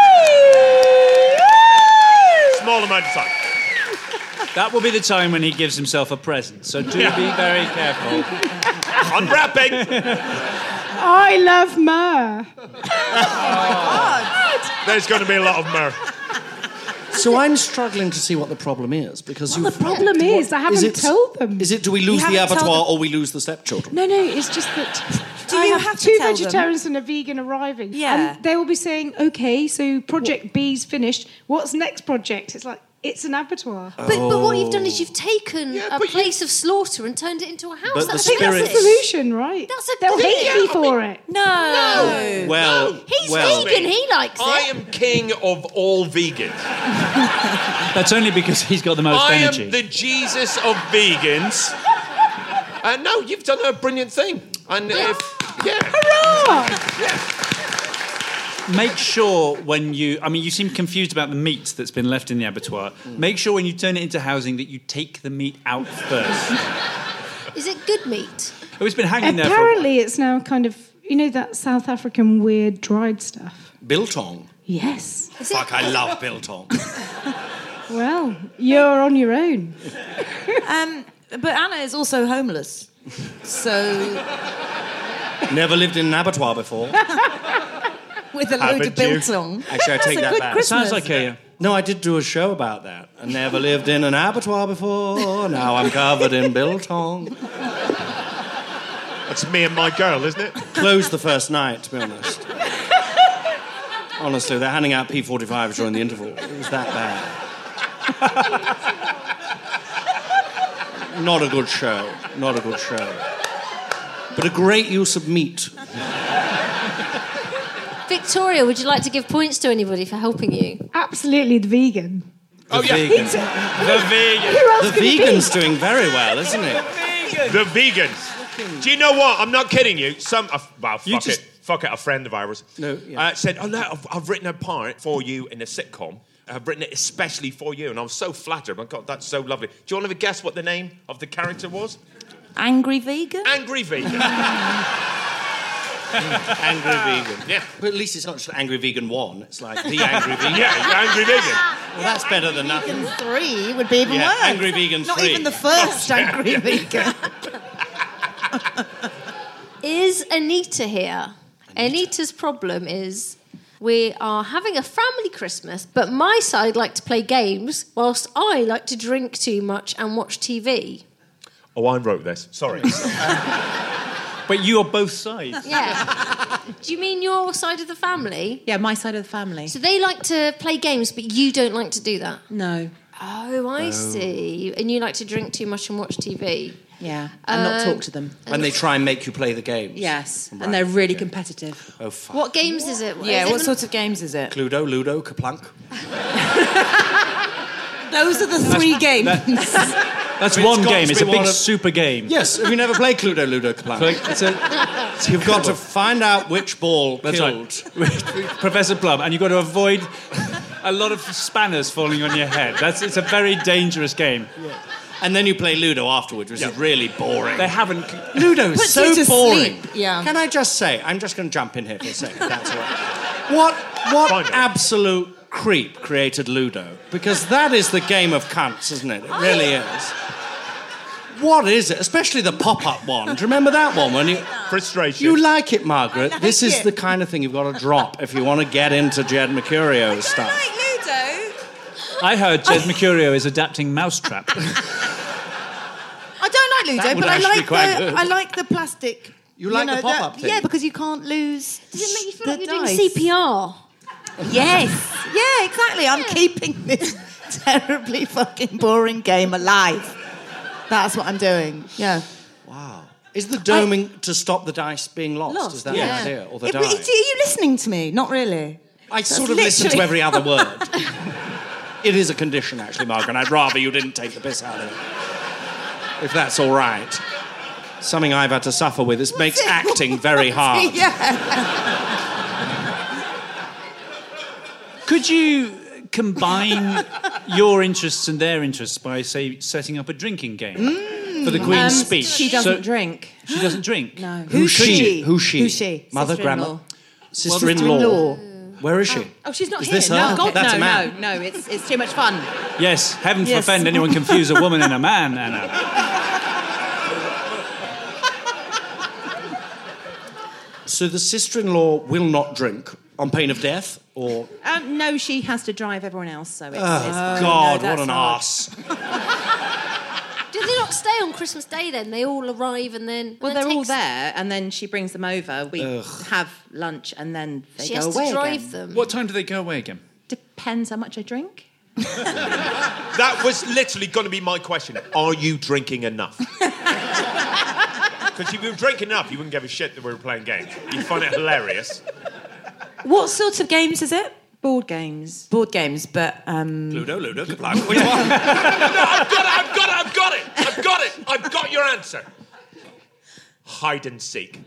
Small amount of time. That will be the time when he gives himself a present. So do be very careful. Unwrapping. I love myrrh. There's going to be a lot of myrrh. So I'm struggling to see what the problem is because The problem is, I haven't told them. Is it do we lose the haven't told abattoir them. or we lose the stepchildren? No, it's just that I you have have to two tell them? vegetarians and a vegan arriving. Yeah. And they will be saying, okay, so project B's finished. What's next project? It's like, it's an abattoir. But what you've done is you've taken a place of slaughter and turned it into a house. But That's the I think that's spirits- the solution, right? That's a They'll good hate idea. me for it. No. Well, He's well, vegan, he likes it. I am king of all vegans. That's only because he's got the most I energy. am the Jesus of vegans. No, you've done a brilliant thing. And Make sure when you seem confused about the meat that's been left in the abattoir. Make sure when you turn it into housing that you take the meat out first. Is it good meat? Oh, it's been hanging there for a Apparently, it's now kind of, that South African weird dried stuff. biltong. Yes. Fuck, I love biltong. Well, you're on your own. But Anna is also homeless. So, Never lived in an abattoir before. with a load of biltong. Actually, I take That's a that good back. Christmas. Sounds like a... No, I did do a show about that. I never lived in an abattoir before. Now I'm covered in biltong. That's me and my girl, isn't it? Closed the first night, to be honest. Honestly, they're handing out P45s during the interval. It was that bad. Not a good show. Not a good show. But a great use of meat. Victoria, would you like to give points to anybody for helping you? Absolutely the vegan. Oh, yeah. The vegan. Who else The could it be? vegan's doing very well, isn't it? The vegans. Do you know what? I'm not kidding you. Fuck it. A friend of ours said, "Oh no, I've written a part for you in a sitcom. I've written it especially for you," and I was so flattered. My God, that's so lovely. Do you want to have a guess what the name of the character was? Angry vegan? Angry vegan. Angry vegan. Yeah. But at least it's not just Angry Vegan 1. It's like the Angry Vegan. Yeah, Angry vegan. Well, that's better than nothing. 3 would be even Yeah, worse. Angry Vegan Not 3. even the first Angry Vegan. Is Anita here? Anita's problem is we are having a family Christmas, but my side like to play games whilst I like to drink too much and watch TV. Oh, I wrote this. Sorry. But you are both sides. Yeah. Do you mean your side of the family? Yeah, my side of the family. So they like to play games, but you don't like to do that? No. Oh, I see. And you like to drink too much and watch TV? Yeah, and not talk to them. And they try and make you play the games. Yes, and they're really competitive. Oh, fuck. What games is it? Yeah, Is what it sort of games is it? Cluedo, Ludo, Kaplunk. Those are the 3 games. That's I mean, one it's got game. to It's be a big one of- super game. Yes, have you never played Cluedo, Ludo, Kaplunk? It's You've got to find out which ball That's killed. right. Professor Plum, and you've got to avoid a lot of spanners falling on your head. It's a very dangerous game. Yeah. And then you play Ludo afterwards, which is really boring. They haven't... Ludo is Puts so you to boring. sleep, yeah. Can I just say, I'm just going to jump in here for a second. That's all right. What absolute creep created Ludo? Because that is the game of cunts, isn't it? It really is. What is it? Especially the pop-up one. Do you remember that one? When you Frustration. You like it, Margaret. like This is it. the kind of thing you've got to drop if you want to get into Jed Mercurio's stuff. Ludo. I heard Jed Mercurio is adapting Mousetrap. I don't like That Ludo, would but actually be quite good. I like the plastic. You like the pop-up thing? Yeah, because you can't lose. Does it make you feel the like you're dice. doing CPR? Yes. Yeah, exactly. I'm keeping this terribly fucking boring game alive. That's what I'm doing. Yeah. Wow. Is the doming to stop the dice being lost? Is that the idea? Or the Are die? you listening to me? Not really. I sort of listen to every other word. It is a condition, actually, Margaret. I'd rather you didn't take the piss out of it. If that's all right. Something I've had to suffer with. It makes acting very hard. Could you combine your interests and their interests by, say, setting up a drinking game for the Queen's speech? She doesn't drink. She doesn't drink? No. Who's she? Who's she? Mother, grandma? Sister-in-law. Sister-in-law. Where is she? Oh, she's not Is here. this her? No, God, That's no, a man. no. It's too much fun. Yes, heaven Yes. forfend anyone confuse a woman and a man, Anna. So the sister-in-law will not drink on pain of death, or... No, she has to drive everyone else, so it's... God, what an arse. Did they not stay on Christmas Day then? They all arrive and then... Well, and then they're all takes- there, and then she brings them over. We have lunch, and then they She go has away to drive again. them. What time do they go away again? Depends how much I drink. That was literally going to be my question. Are you drinking enough? Because if you were drinking enough, you wouldn't give a shit that we were playing games. You'd find it hilarious. What sort of games is it? Board games. Board games, but... Ludo, good luck. Which one? No, I've got it. I've got your answer. Hide and seek.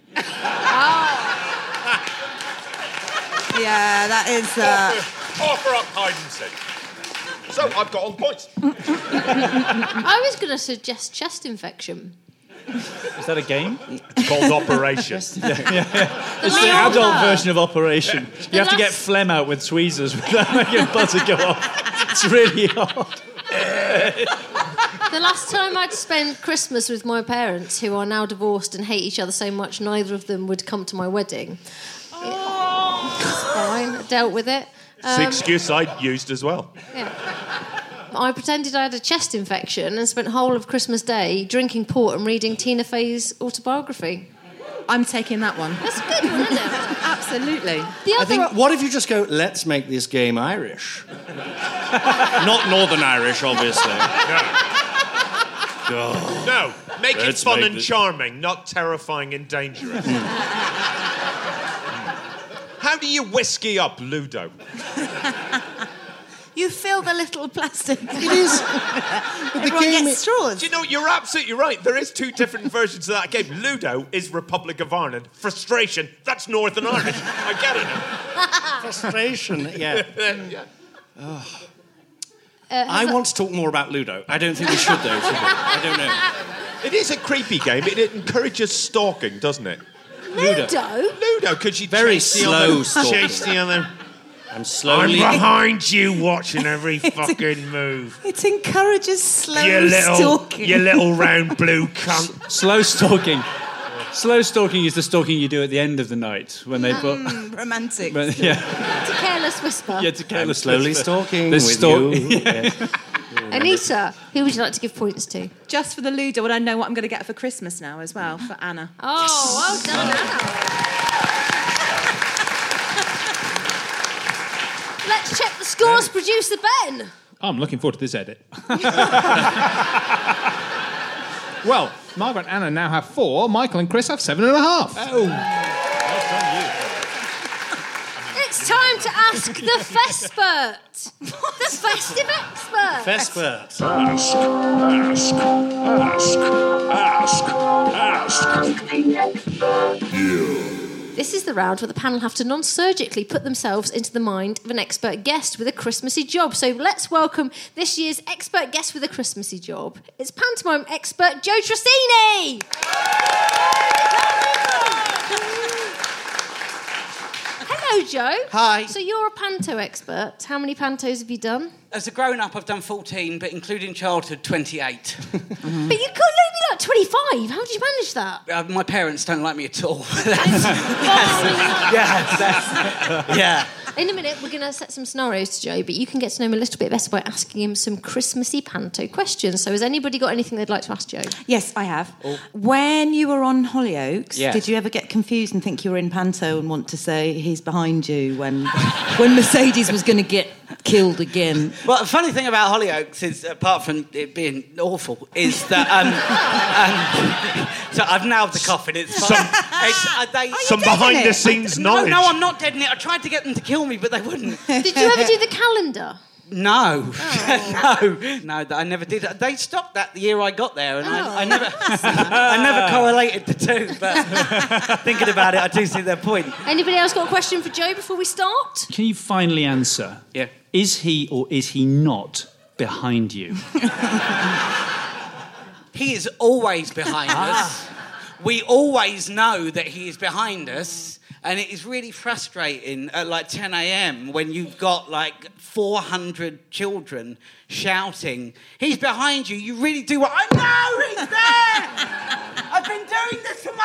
Yeah, that is... Offer up hide and seek. So, I've got all the points. I was going to suggest chest infection. Is that a game? It's called Operation. It's the adult version of Operation. You have to get phlegm out with tweezers without making butter go off. It's really hard. The last time I'd spent Christmas with my parents, who are now divorced and hate each other so much neither of them would come to my wedding. It's fine, I dealt with it. It's the excuse I used as well. Yeah. I pretended I had a chest infection and spent whole of Christmas Day drinking port and reading Tina Fey's autobiography. I'm taking that one. That's a good one, isn't it? Absolutely. The I other think, what if you just go, let's make this game Irish? Not Northern Irish, obviously. No, make it Let's fun make and this- charming, not terrifying and dangerous. How do you whiskey up Ludo? You fill the little plastic. It is. Everyone gets straws. Do you know, you're absolutely right. There is two different versions of that game. Ludo is Republic of Ireland. Frustration, that's Northern Irish. I get it now. Frustration, yeah. I want to talk more about Ludo. I don't think we should, though, should we? I don't know. It is a creepy game. It encourages stalking, doesn't it? Ludo? Ludo, because you Very chase the slow other, stalking. chase the other. I'm slowly... I'm behind you, watching every fucking move. It encourages slow You stalking. little round blue cunt. Slow stalking. Slow stalking is the stalking you do at the end of the night when they put... Romantic. Yeah, It's a careless whisper. yeah, to I'm careless slowly whisper. stalking There's with stalk- you. Yeah. Anita, who would you like to give points to? Just for the Ludo, and I know what I'm going to get for Christmas now as well, for Anna. Oh, well done, Anna. Let's check the scores, producer Ben. I'm looking forward to this edit. Well, Margaret and Anna now have 4. Michael and Chris have 7.5. Oh. It's time to ask the Fespert. The festive expert. Fespert. This is the round where the panel have to non-surgically put themselves into the mind of an expert guest with a Christmassy job. So let's welcome this year's expert guest with a Christmassy job. It's pantomime expert Joe Tracini. Hello, Joe. Hi. So you're a panto expert. How many pantos have you done? As a grown-up, I've done 14, but including childhood, 28. But you could only be like 25. How did you manage that? My parents don't like me at all. Oh, Yeah. In a minute, we're going to set some scenarios to Joe, but you can get to know him a little bit better by asking him some Christmassy panto questions. So has anybody got anything they'd like to ask Joe? Yes, I have. When you were on Hollyoaks, Yes. did you ever get confused and think you were in panto and want to say he's behind you when Mercedes was going to get killed again? Well, the funny thing about Hollyoaks is, apart from it being awful, is that... so I've nailed the coffin. It's fine. Some behind-the-scenes knowledge. No, I'm not dead in it. I tried to get them to kill me, but they wouldn't. Did you ever do the calendar? No, no, I never did. They stopped that the year I got there, and I never correlated the two. But thinking about it, I do see their point. Anybody else got a question for Joe before we start? Can you finally answer? Yeah. Is he or is he not behind you? He is always behind us. We always know that he is behind us. And it is really frustrating at like 10 a.m. when you've got like 400 children shouting, he's behind you. You really do I know he's there! I've been doing this for my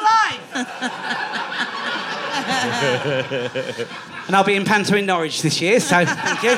whole life! And I'll be in Panto in Norwich this year, so thank you.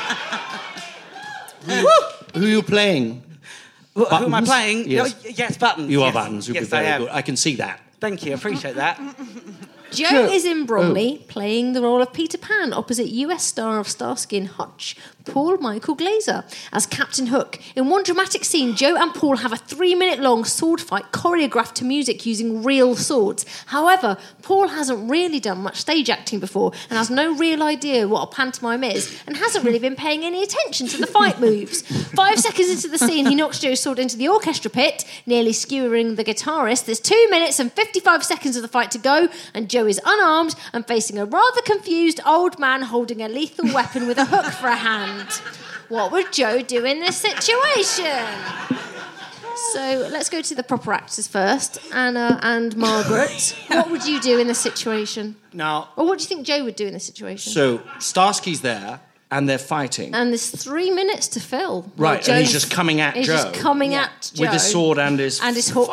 Who are you playing? Who am I playing? Yes, yes Buttons. You are yes. Buttons. Yes, very I am. good. I can see that. Thank you, I appreciate that. Joe is in Bromley playing the role of Peter Pan opposite US star of Starsky and Hutch, Paul Michael Glaser, as Captain Hook. In one dramatic scene, Joe and Paul have a 3-minute-long sword fight choreographed to music using real swords. However, Paul hasn't really done much stage acting before and has no real idea what a pantomime is and hasn't really been paying any attention to the fight moves. 5 seconds into the scene, he knocks Joe's sword into the orchestra pit, nearly skewering the guitarist. There's 2 minutes and 55 seconds of the fight to go, and Joe is unarmed and facing a rather confused old man holding a lethal weapon with a hook for a hand. What would Joe do in this situation? So let's go to the proper actors first. Anna and Margaret. What would you do in this situation? Now, or what do you think Joe would do in this situation? So Starsky's there, and they're fighting. And there's 3 minutes to fill. Right, and he's just coming at Joe. He's just coming at Joe. With his sword and his hook.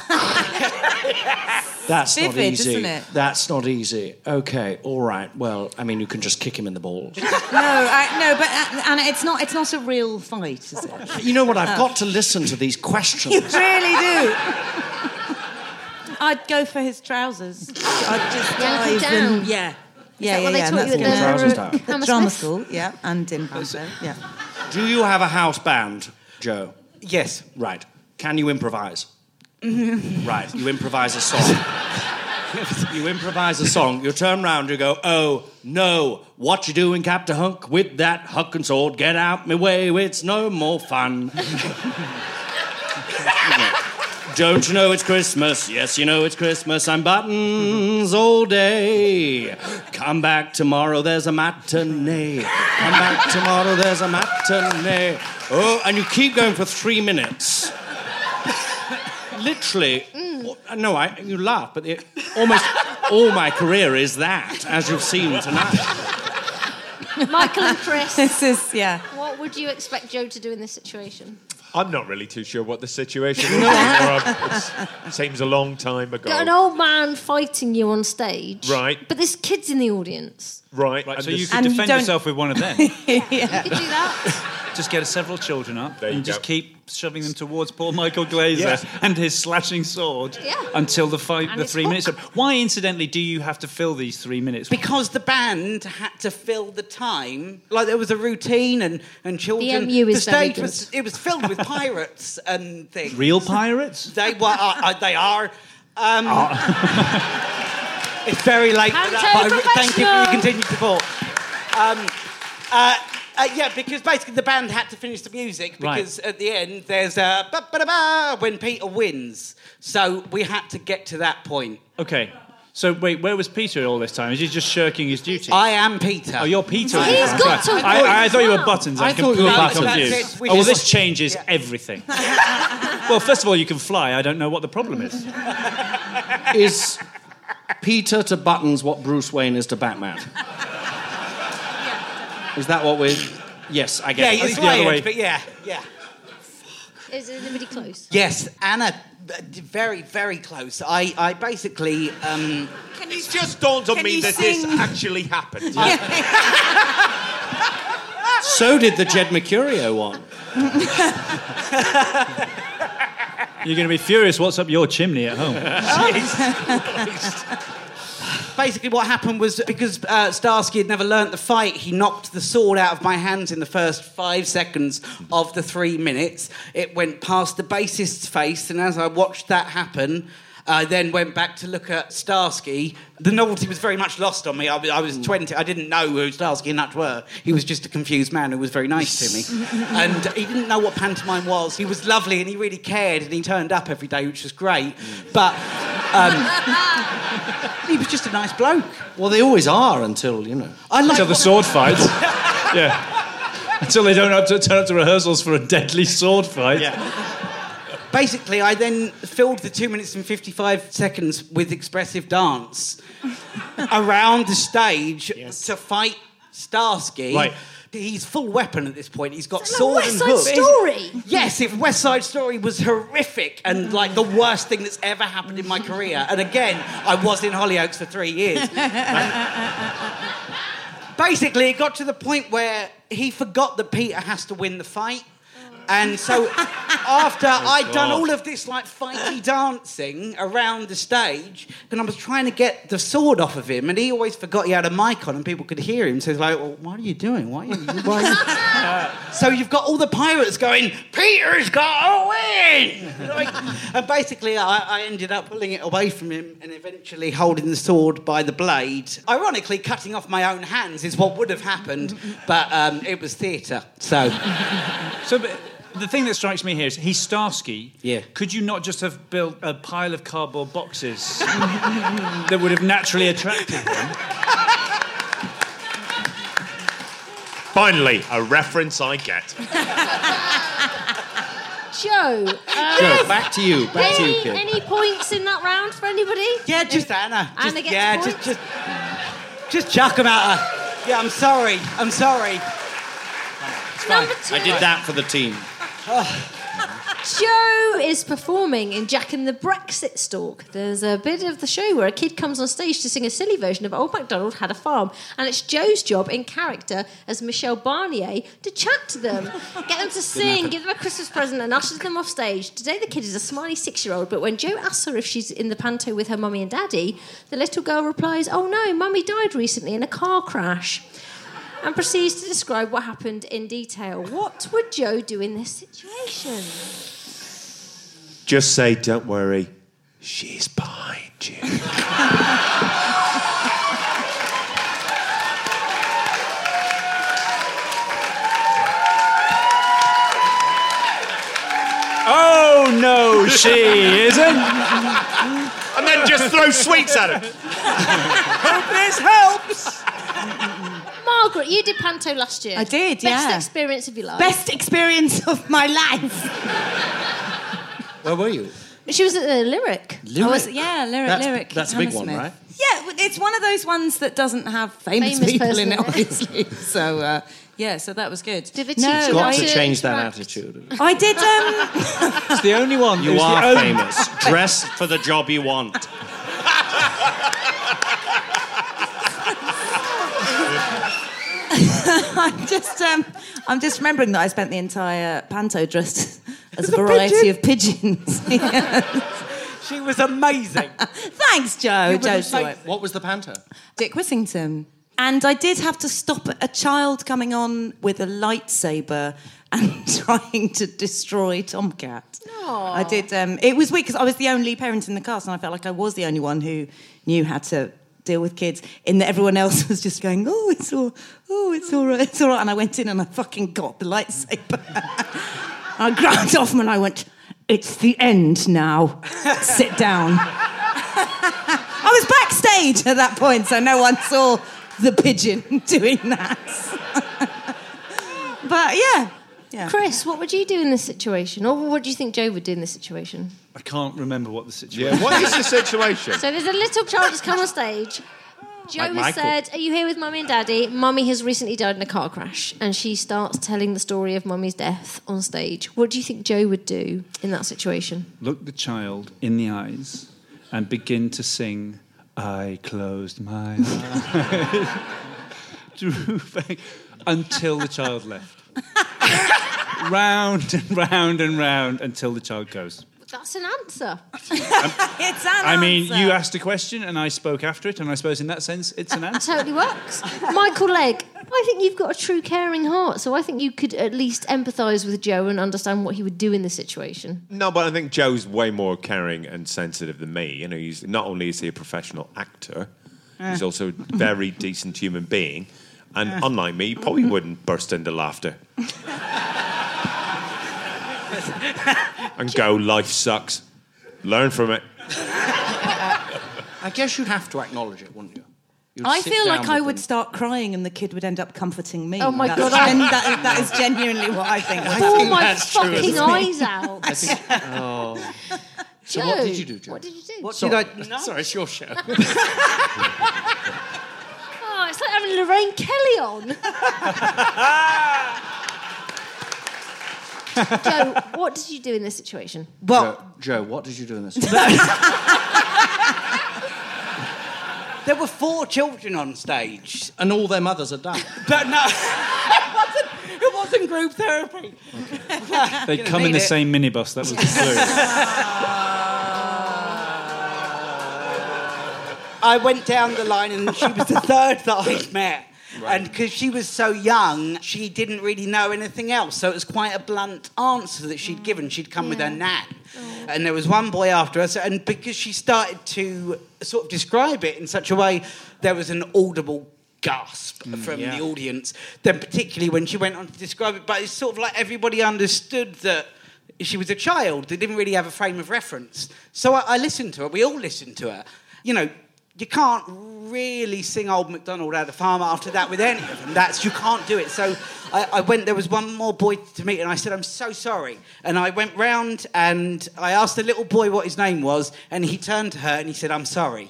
That's Vivid, not easy. isn't it? That's not easy. Okay, all right. Well, I mean, you can just kick him in the balls. But Anna, it's not a real fight, is it? You know what? I've got to listen to these questions. You really do. I'd go for his trousers. I'd just yank him down. Yeah. Is that what they taught you at the drama school? Yeah, and in Panto. Yeah. Do you have a house band, Joe? Yes. Right. Can you improvise? Right. You improvise a song. You improvise a song. You turn round. You go, "Oh no! What you doing, Captain Hunk, with that huck and sword? Get out my way! It's no more fun." Don't you know it's Christmas? Yes, you know it's Christmas. I'm Buttons all day. Come back tomorrow, there's a matinee. Come back tomorrow, there's a matinee. Oh, and you keep going for 3 minutes. Literally. No, you laugh, but almost all my career is that, as you've seen tonight. Michael and Chris. This is, yeah. What would you expect Joe to do in this situation? I'm not really too sure what the situation is anymore. It seems a long time ago. Got an old man fighting you on stage. Right. But there's kids in the audience. Right. So you could defend yourself with one of them. You could do that. Just get several children up and just go. keep shoving them towards Paul Michael Glaser and his slashing sword until the 3 minutes. Why, incidentally, do you have to fill these 3 minutes? Because the band had to fill the time. Like, there was a routine and children. The MU is the very stage good. it was filled with pirates and things. Real pirates? They are. It's very late for that, but thank you for your continued support. Because basically the band had to finish the music because at the end there's ba-ba-da-ba when Peter wins. So we had to get to that point. Okay. So wait, where was Peter all this time? Is he just shirking his duty? I am Peter. Oh, you're Peter. He's got to I thought you were Buttons. I'm completely confused. We Well, just- this changes everything. Well, first of all, you can fly. I don't know what the problem is. Is Peter to Buttons what Bruce Wayne is to Batman? Is that what we're... Yes, I get it. it's the other way. layered, but yeah. Is anybody close? Yes, Anna, very, very close. I basically... It's just dawned on me that this actually happened. So did the Jed Mercurio one. You're going to be furious what's up your chimney at home. Basically what happened was, because Starsky had never learnt the fight, he knocked the sword out of my hands in the first 5 seconds of the 3 minutes. It went past the bassist's face, and as I watched that happen, I then went back to look at Starsky. The novelty was very much lost on me. I was 20. I didn't know who Starsky and Hutch were. He was just a confused man who was very nice to me. And he didn't know what pantomime was. He was lovely and he really cared and he turned up every day, which was great. But he was just a nice bloke. Well, they always are until, Until the sword fight. Yeah. Until they don't have to turn up to rehearsals for a deadly sword fight. Yeah. Basically, I then filled the 2 minutes and 55 seconds with expressive dance around the stage to fight Starsky. Right. He's full weapon at this point. He's got Is that sword like and West hook. Side Story? Yes, if West Side Story was horrific and like the worst thing that's ever happened in my career. And again, I was in Hollyoaks for 3 years. Basically, it got to the point where he forgot that Peter has to win the fight. And so after I'd done all of this like fighty dancing around the stage, and I was trying to get the sword off of him, and he always forgot he had a mic on and people could hear him. So he's like, well, what are you doing? Why are you... So you've got all the pirates going, Peter's got to win! And basically I ended up pulling it away from him and eventually holding the sword by the blade. Ironically, cutting off my own hands is what would have happened, but it was theatre, so... But the thing that strikes me here is he's Starsky. Yeah. Could you not just have built a pile of cardboard boxes that would have naturally attracted them? Finally, a reference I get. Joe. Joe, back to you. Back to you, kid. Any points in that round for anybody? Yeah, just Anna. Anna gets points? Just chuck them at her. Yeah, I'm sorry. Number 2. I did that for the team. Joe is performing in Jack and the Brexit Stork. There's a bit of the show where a kid comes on stage to sing a silly version of Old MacDonald Had a Farm, and it's Joe's job in character as Michelle Barnier to chat to them, get them to sing, give them a Christmas present and usher them off stage. Today the kid is a smiley 6-year-old, but when Joe asks her if she's in the panto with her mummy and daddy, the little girl replies, "Oh no, mummy died recently in a car crash," and proceeds to describe what happened in detail. What would Joe do in this situation? Just say, don't worry, she's behind you. Oh, no, she isn't. And then just throw sweets at her. Hope this helps. Margaret, you did panto last year. I did, Best yeah. experience of your life. Best experience of my life. Where were you? She was at the Lyric. Lyric? Lyric. That's a big one, Hammersmith. right? Yeah, it's one of those ones that doesn't have famous people in it, obviously. So, so that was good. Did the You've teacher got want to change that interact? attitude. I did... It's the only one. You are famous. Dress for the job you want. I'm just remembering that I spent the entire panto dressed as a variety of pigeons. She was amazing. Thanks, Joe. Joe saw it. What was the panto? Dick Whittington. And I did have to stop a child coming on with a lightsaber and trying to destroy Tomcat. Aww. I did. It was weird because I was the only parent in the cast and I felt like I was the only one who knew how to deal with kids, in that everyone else was just going, it's all right. And I went in and I fucking got the lightsaber. I grabbed off him and I went, "It's the end now. Sit down." I was backstage at that point, so no one saw the pigeon doing that. But yeah. Chris, what would you do in this situation? Or what do you think Joe would do in this situation? I can't remember what the situation Yeah, what is the situation? So there's a little child that's come on stage. Joe has Michael. said, "Are you here with Mummy and Daddy? Mummy has recently died in a car crash." And she starts telling the story of Mummy's death on stage. What do you think Joe would do in that situation? Look the child in the eyes and begin to sing, "I closed my eyes," drew back, until the child left. Round and round and round until the child goes. That's an answer. It's an I mean, answer. you asked a question and I spoke after it, and I suppose in that sense it's an That answer. totally works. Michael Legg, I think you've got a true caring heart, so I think you could at least empathise with Joe and understand what he would do in this situation. No, but I think Joe's way more caring and sensitive than me. You know, he's not only is he a professional actor, he's also a very decent human being. And unlike me, he probably wouldn't burst into laughter. And go, life sucks. Learn from it. I guess you'd have to acknowledge it, wouldn't you? I feel like I would start crying and the kid would end up comforting me. Oh my God, that is genuinely what I think. Pull my fucking eyes out. So what did you do, Joe? What did you do? What did I... No. Sorry, it's your show. Oh, it's like having Lorraine Kelly on. Joe, what did you do in this situation? Well, Joe, what did you do in this situation? There were 4 children on stage. And all their mothers are done. But no, it wasn't group therapy. They come in the same minibus, that was the clue. I went down the line and she was the third that I'd met. Right. And because she was so young, she didn't really know anything else. So it was quite a blunt answer that she'd given. She'd come with her nan. And there was one boy after her. And because she started to sort of describe it in such a way, there was an audible gasp from the audience. Then particularly when she went on to describe it. But it's sort of like everybody understood that she was a child. They didn't really have a frame of reference. So I listened to her. We all listened to her. You know, you can't really sing Old MacDonald Had a Farm after that with any of them. You can't do it. So I went, there was one more boy to meet, and I said, I'm so sorry. And I went round and I asked the little boy what his name was, and he turned to her and he said, I'm sorry.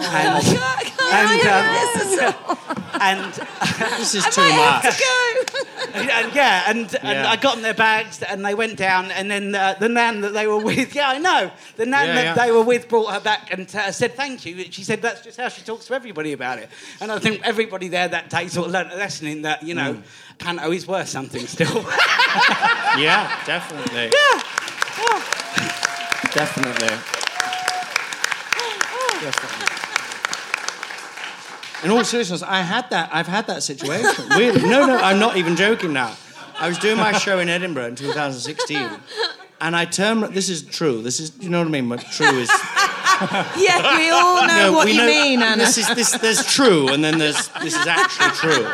This is too much. And I got them their bags and they went down, and then the nan that they were with, the nan they were with brought her back and said thank you. She said that's just how she talks to everybody about it. And I think everybody there that day sort of learnt a lesson in that, you know, panto is worth something still. Yeah, definitely. Definitely. In all seriousness, I've had that situation. Really? No, I'm not even joking now. I was doing my show in Edinburgh in 2016, and I turned... This is true. This is... You know what I mean? But true is... Yeah, we all know what you mean, Anna. There's true, and then this is actually true.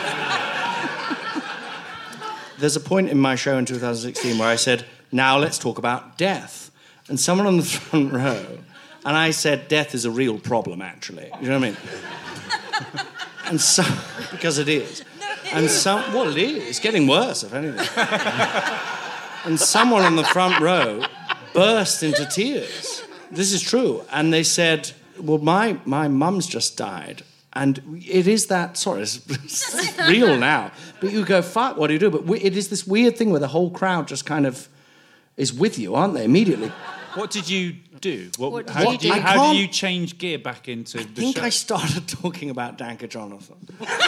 There's a point in my show in 2016 where I said, now let's talk about death. And someone on the front row... And I said, death is a real problem, actually. You know what I mean? And so, because it is. And well, it is. It's getting worse, if anything. And someone on the front row burst into tears. This is true. And they said, well, my mum's just died. And it is that, sorry, it's real now. But you go, fuck, what do you do? But it is this weird thing where the whole crowd just kind of is with you, aren't they, immediately? What did you do? How do you change gear back into the show? I think I started talking about Danka Jonathan.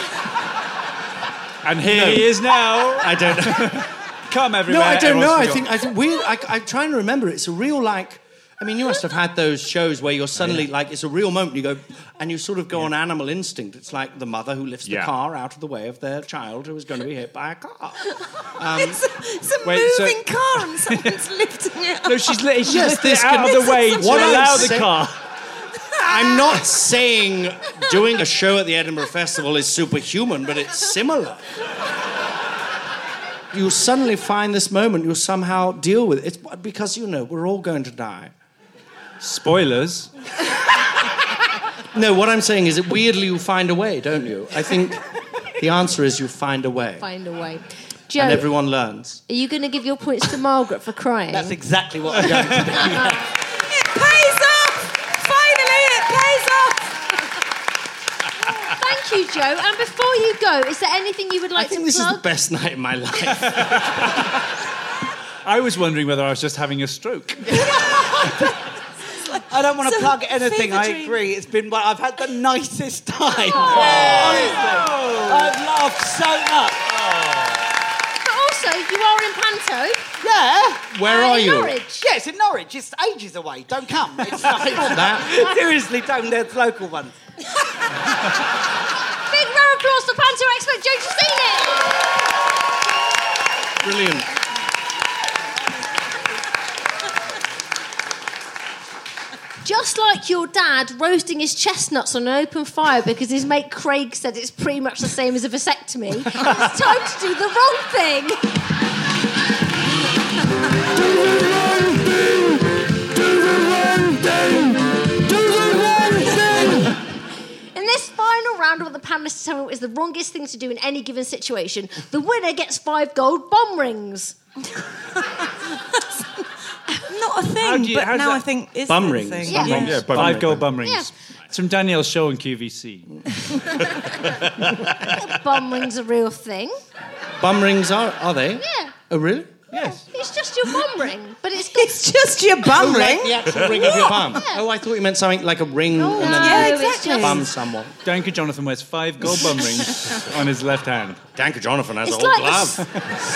And here he is now. I don't know. Come everywhere. No, I don't know. I think weird. I'm trying to remember. It's a real, like... I mean, you must have had those shows where you're suddenly, like, it's a real moment. You go... And you sort of go on animal instinct. It's like the mother who lifts the car out of the way of their child who is going to be hit by a car. It's a moving car and someone's lifting it. No, she's lifting it out of the way to allow the car. I'm not saying doing a show at the Edinburgh Festival is superhuman, but it's similar. You suddenly find this moment, you'll somehow deal with it. It's because, you know, we're all going to die. Spoilers. No, what I'm saying is that weirdly you find a way, don't you? I think the answer is you find a way. Find a way. Joe, and everyone learns. Are you going to give your points to Margaret for crying? That's exactly what I'm going to do. It pays off! Finally, it pays off! Thank you, Joe. And before you go, is there anything you would like to plug? I think this is the best night of my life. I was wondering whether I was just having a stroke. I don't want to plug anything, I agree. I've had the nicest time. Honestly. I've laughed so much. But also, you are in Panto. Yeah. Where are you? Norwich. Yeah, it's in Norwich. It's ages away. Don't come. It's like, Seriously, don't. There's local ones. Big round of applause for Panto Expo expert Joe Tusini. Brilliant. Just like your dad roasting his chestnuts on an open fire because his mate Craig said it's pretty much the same as a vasectomy, it's time to do the wrong thing. In this final round, what the panelists tell me what is the wrongest thing to do in any given situation, the winner gets 5 gold bomb rings. Not a thing, but now I think it's bum a rings. thing. Yeah. Yeah, 5 gold bum rings. Yeah. It's from Danielle's show on QVC. Bum rings a real thing. Bum rings are they? Yeah. Oh, really? Yes. It's just your bum ring, but it's got... It's just your bum ring. Like the actual ring of your bum. Oh, I thought you meant something like a ring and then Yeah, you exactly. bum someone. Danker Jonathan wears 5 gold bum rings on his left hand. Danker Jonathan has It's a whole like glove.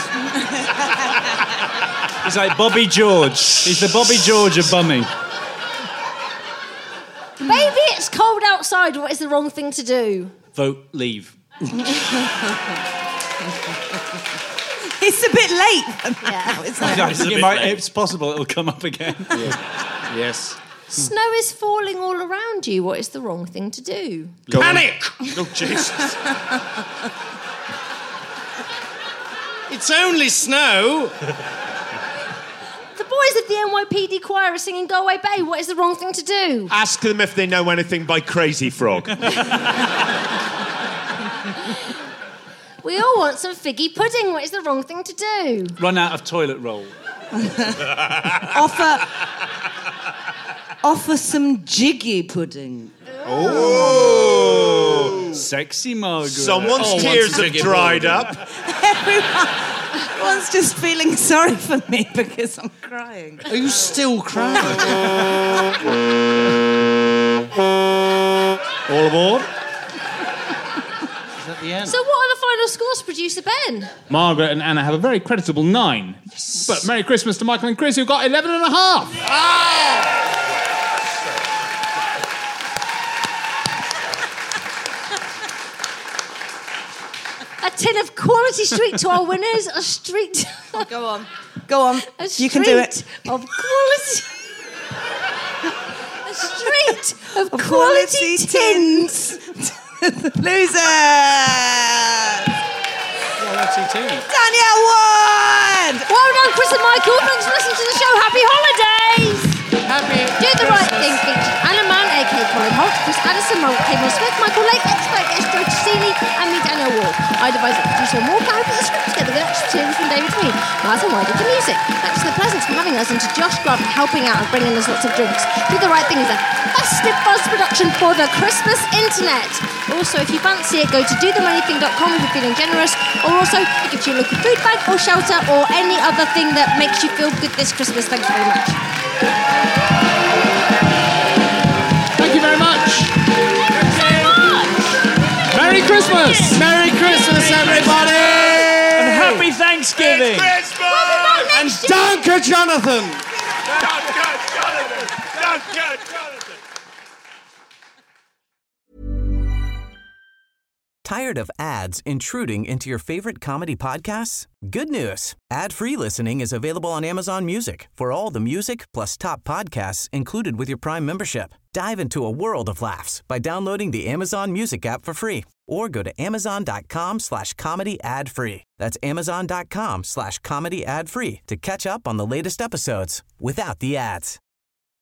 He's like Bobby George. He's the Bobby George of bumming. Baby, it's cold outside. What is the wrong thing to do? Vote leave. It's a bit late for now, isn't it? It's possible it'll come up again. Yes. Snow is falling all around you. What is the wrong thing to do? Panic! Oh, Jesus. It's only snow. The boys of the NYPD choir are singing Go Away Bay. What is the wrong thing to do? Ask them if they know anything by Crazy Frog. We all want some figgy pudding. What is the wrong thing to do? Run out of toilet roll. Offer some jiggy pudding. Oh, sexy Margaret. Someone's tears have dried up. Everyone's just feeling sorry for me because I'm crying. Are you still crying? All aboard? Is that the end? So what are the final scores, producer Ben? Margaret and Anna have a very creditable 9. Yes. But Merry Christmas to Michael and Chris, who got 11 and a half. A tin of Quality Street to our winners. A street... Go on. Go on. You can do it. Of quality... A street of quality tins. Losers! Quality tea. Danielle won! Well done, Chris and Michael. Thanks for listening to the show. Happy holidays! Happy Do the Right Thing featured Anna Mann, a.k.a. Colin Holt, Chris Addison, Cable Smith, Michael Lake, expert guest Joe Tusini, and me, Danielle Wall. I devised the producer and Walker, I put the script together with extra material from David Reed. Martin White did the music. Thanks to the Pleasants for having us, and to Josh Grubb for helping out and bringing us lots of drinks. Do the Right Thing is a festive buzz production for the Christmas internet. Also, if you fancy it, go to dothemanything.com if you're feeling generous, or also give you a local food bag or shelter or any other thing that makes you feel good this Christmas. Thank you very much. Thank you very much. Merry Christmas! Merry Christmas, everybody! And happy Thanksgiving! It's Christmas! And Danker Jonathan! Jonathan! Tired of ads intruding into your favorite comedy podcasts? Good news. Ad-free listening is available on Amazon Music for all the music plus top podcasts included with your Prime membership. Dive into a world of laughs by downloading the Amazon Music app for free or go to amazon.com/comedy ad-free. That's amazon.com/comedy ad-free to catch up on the latest episodes without the ads.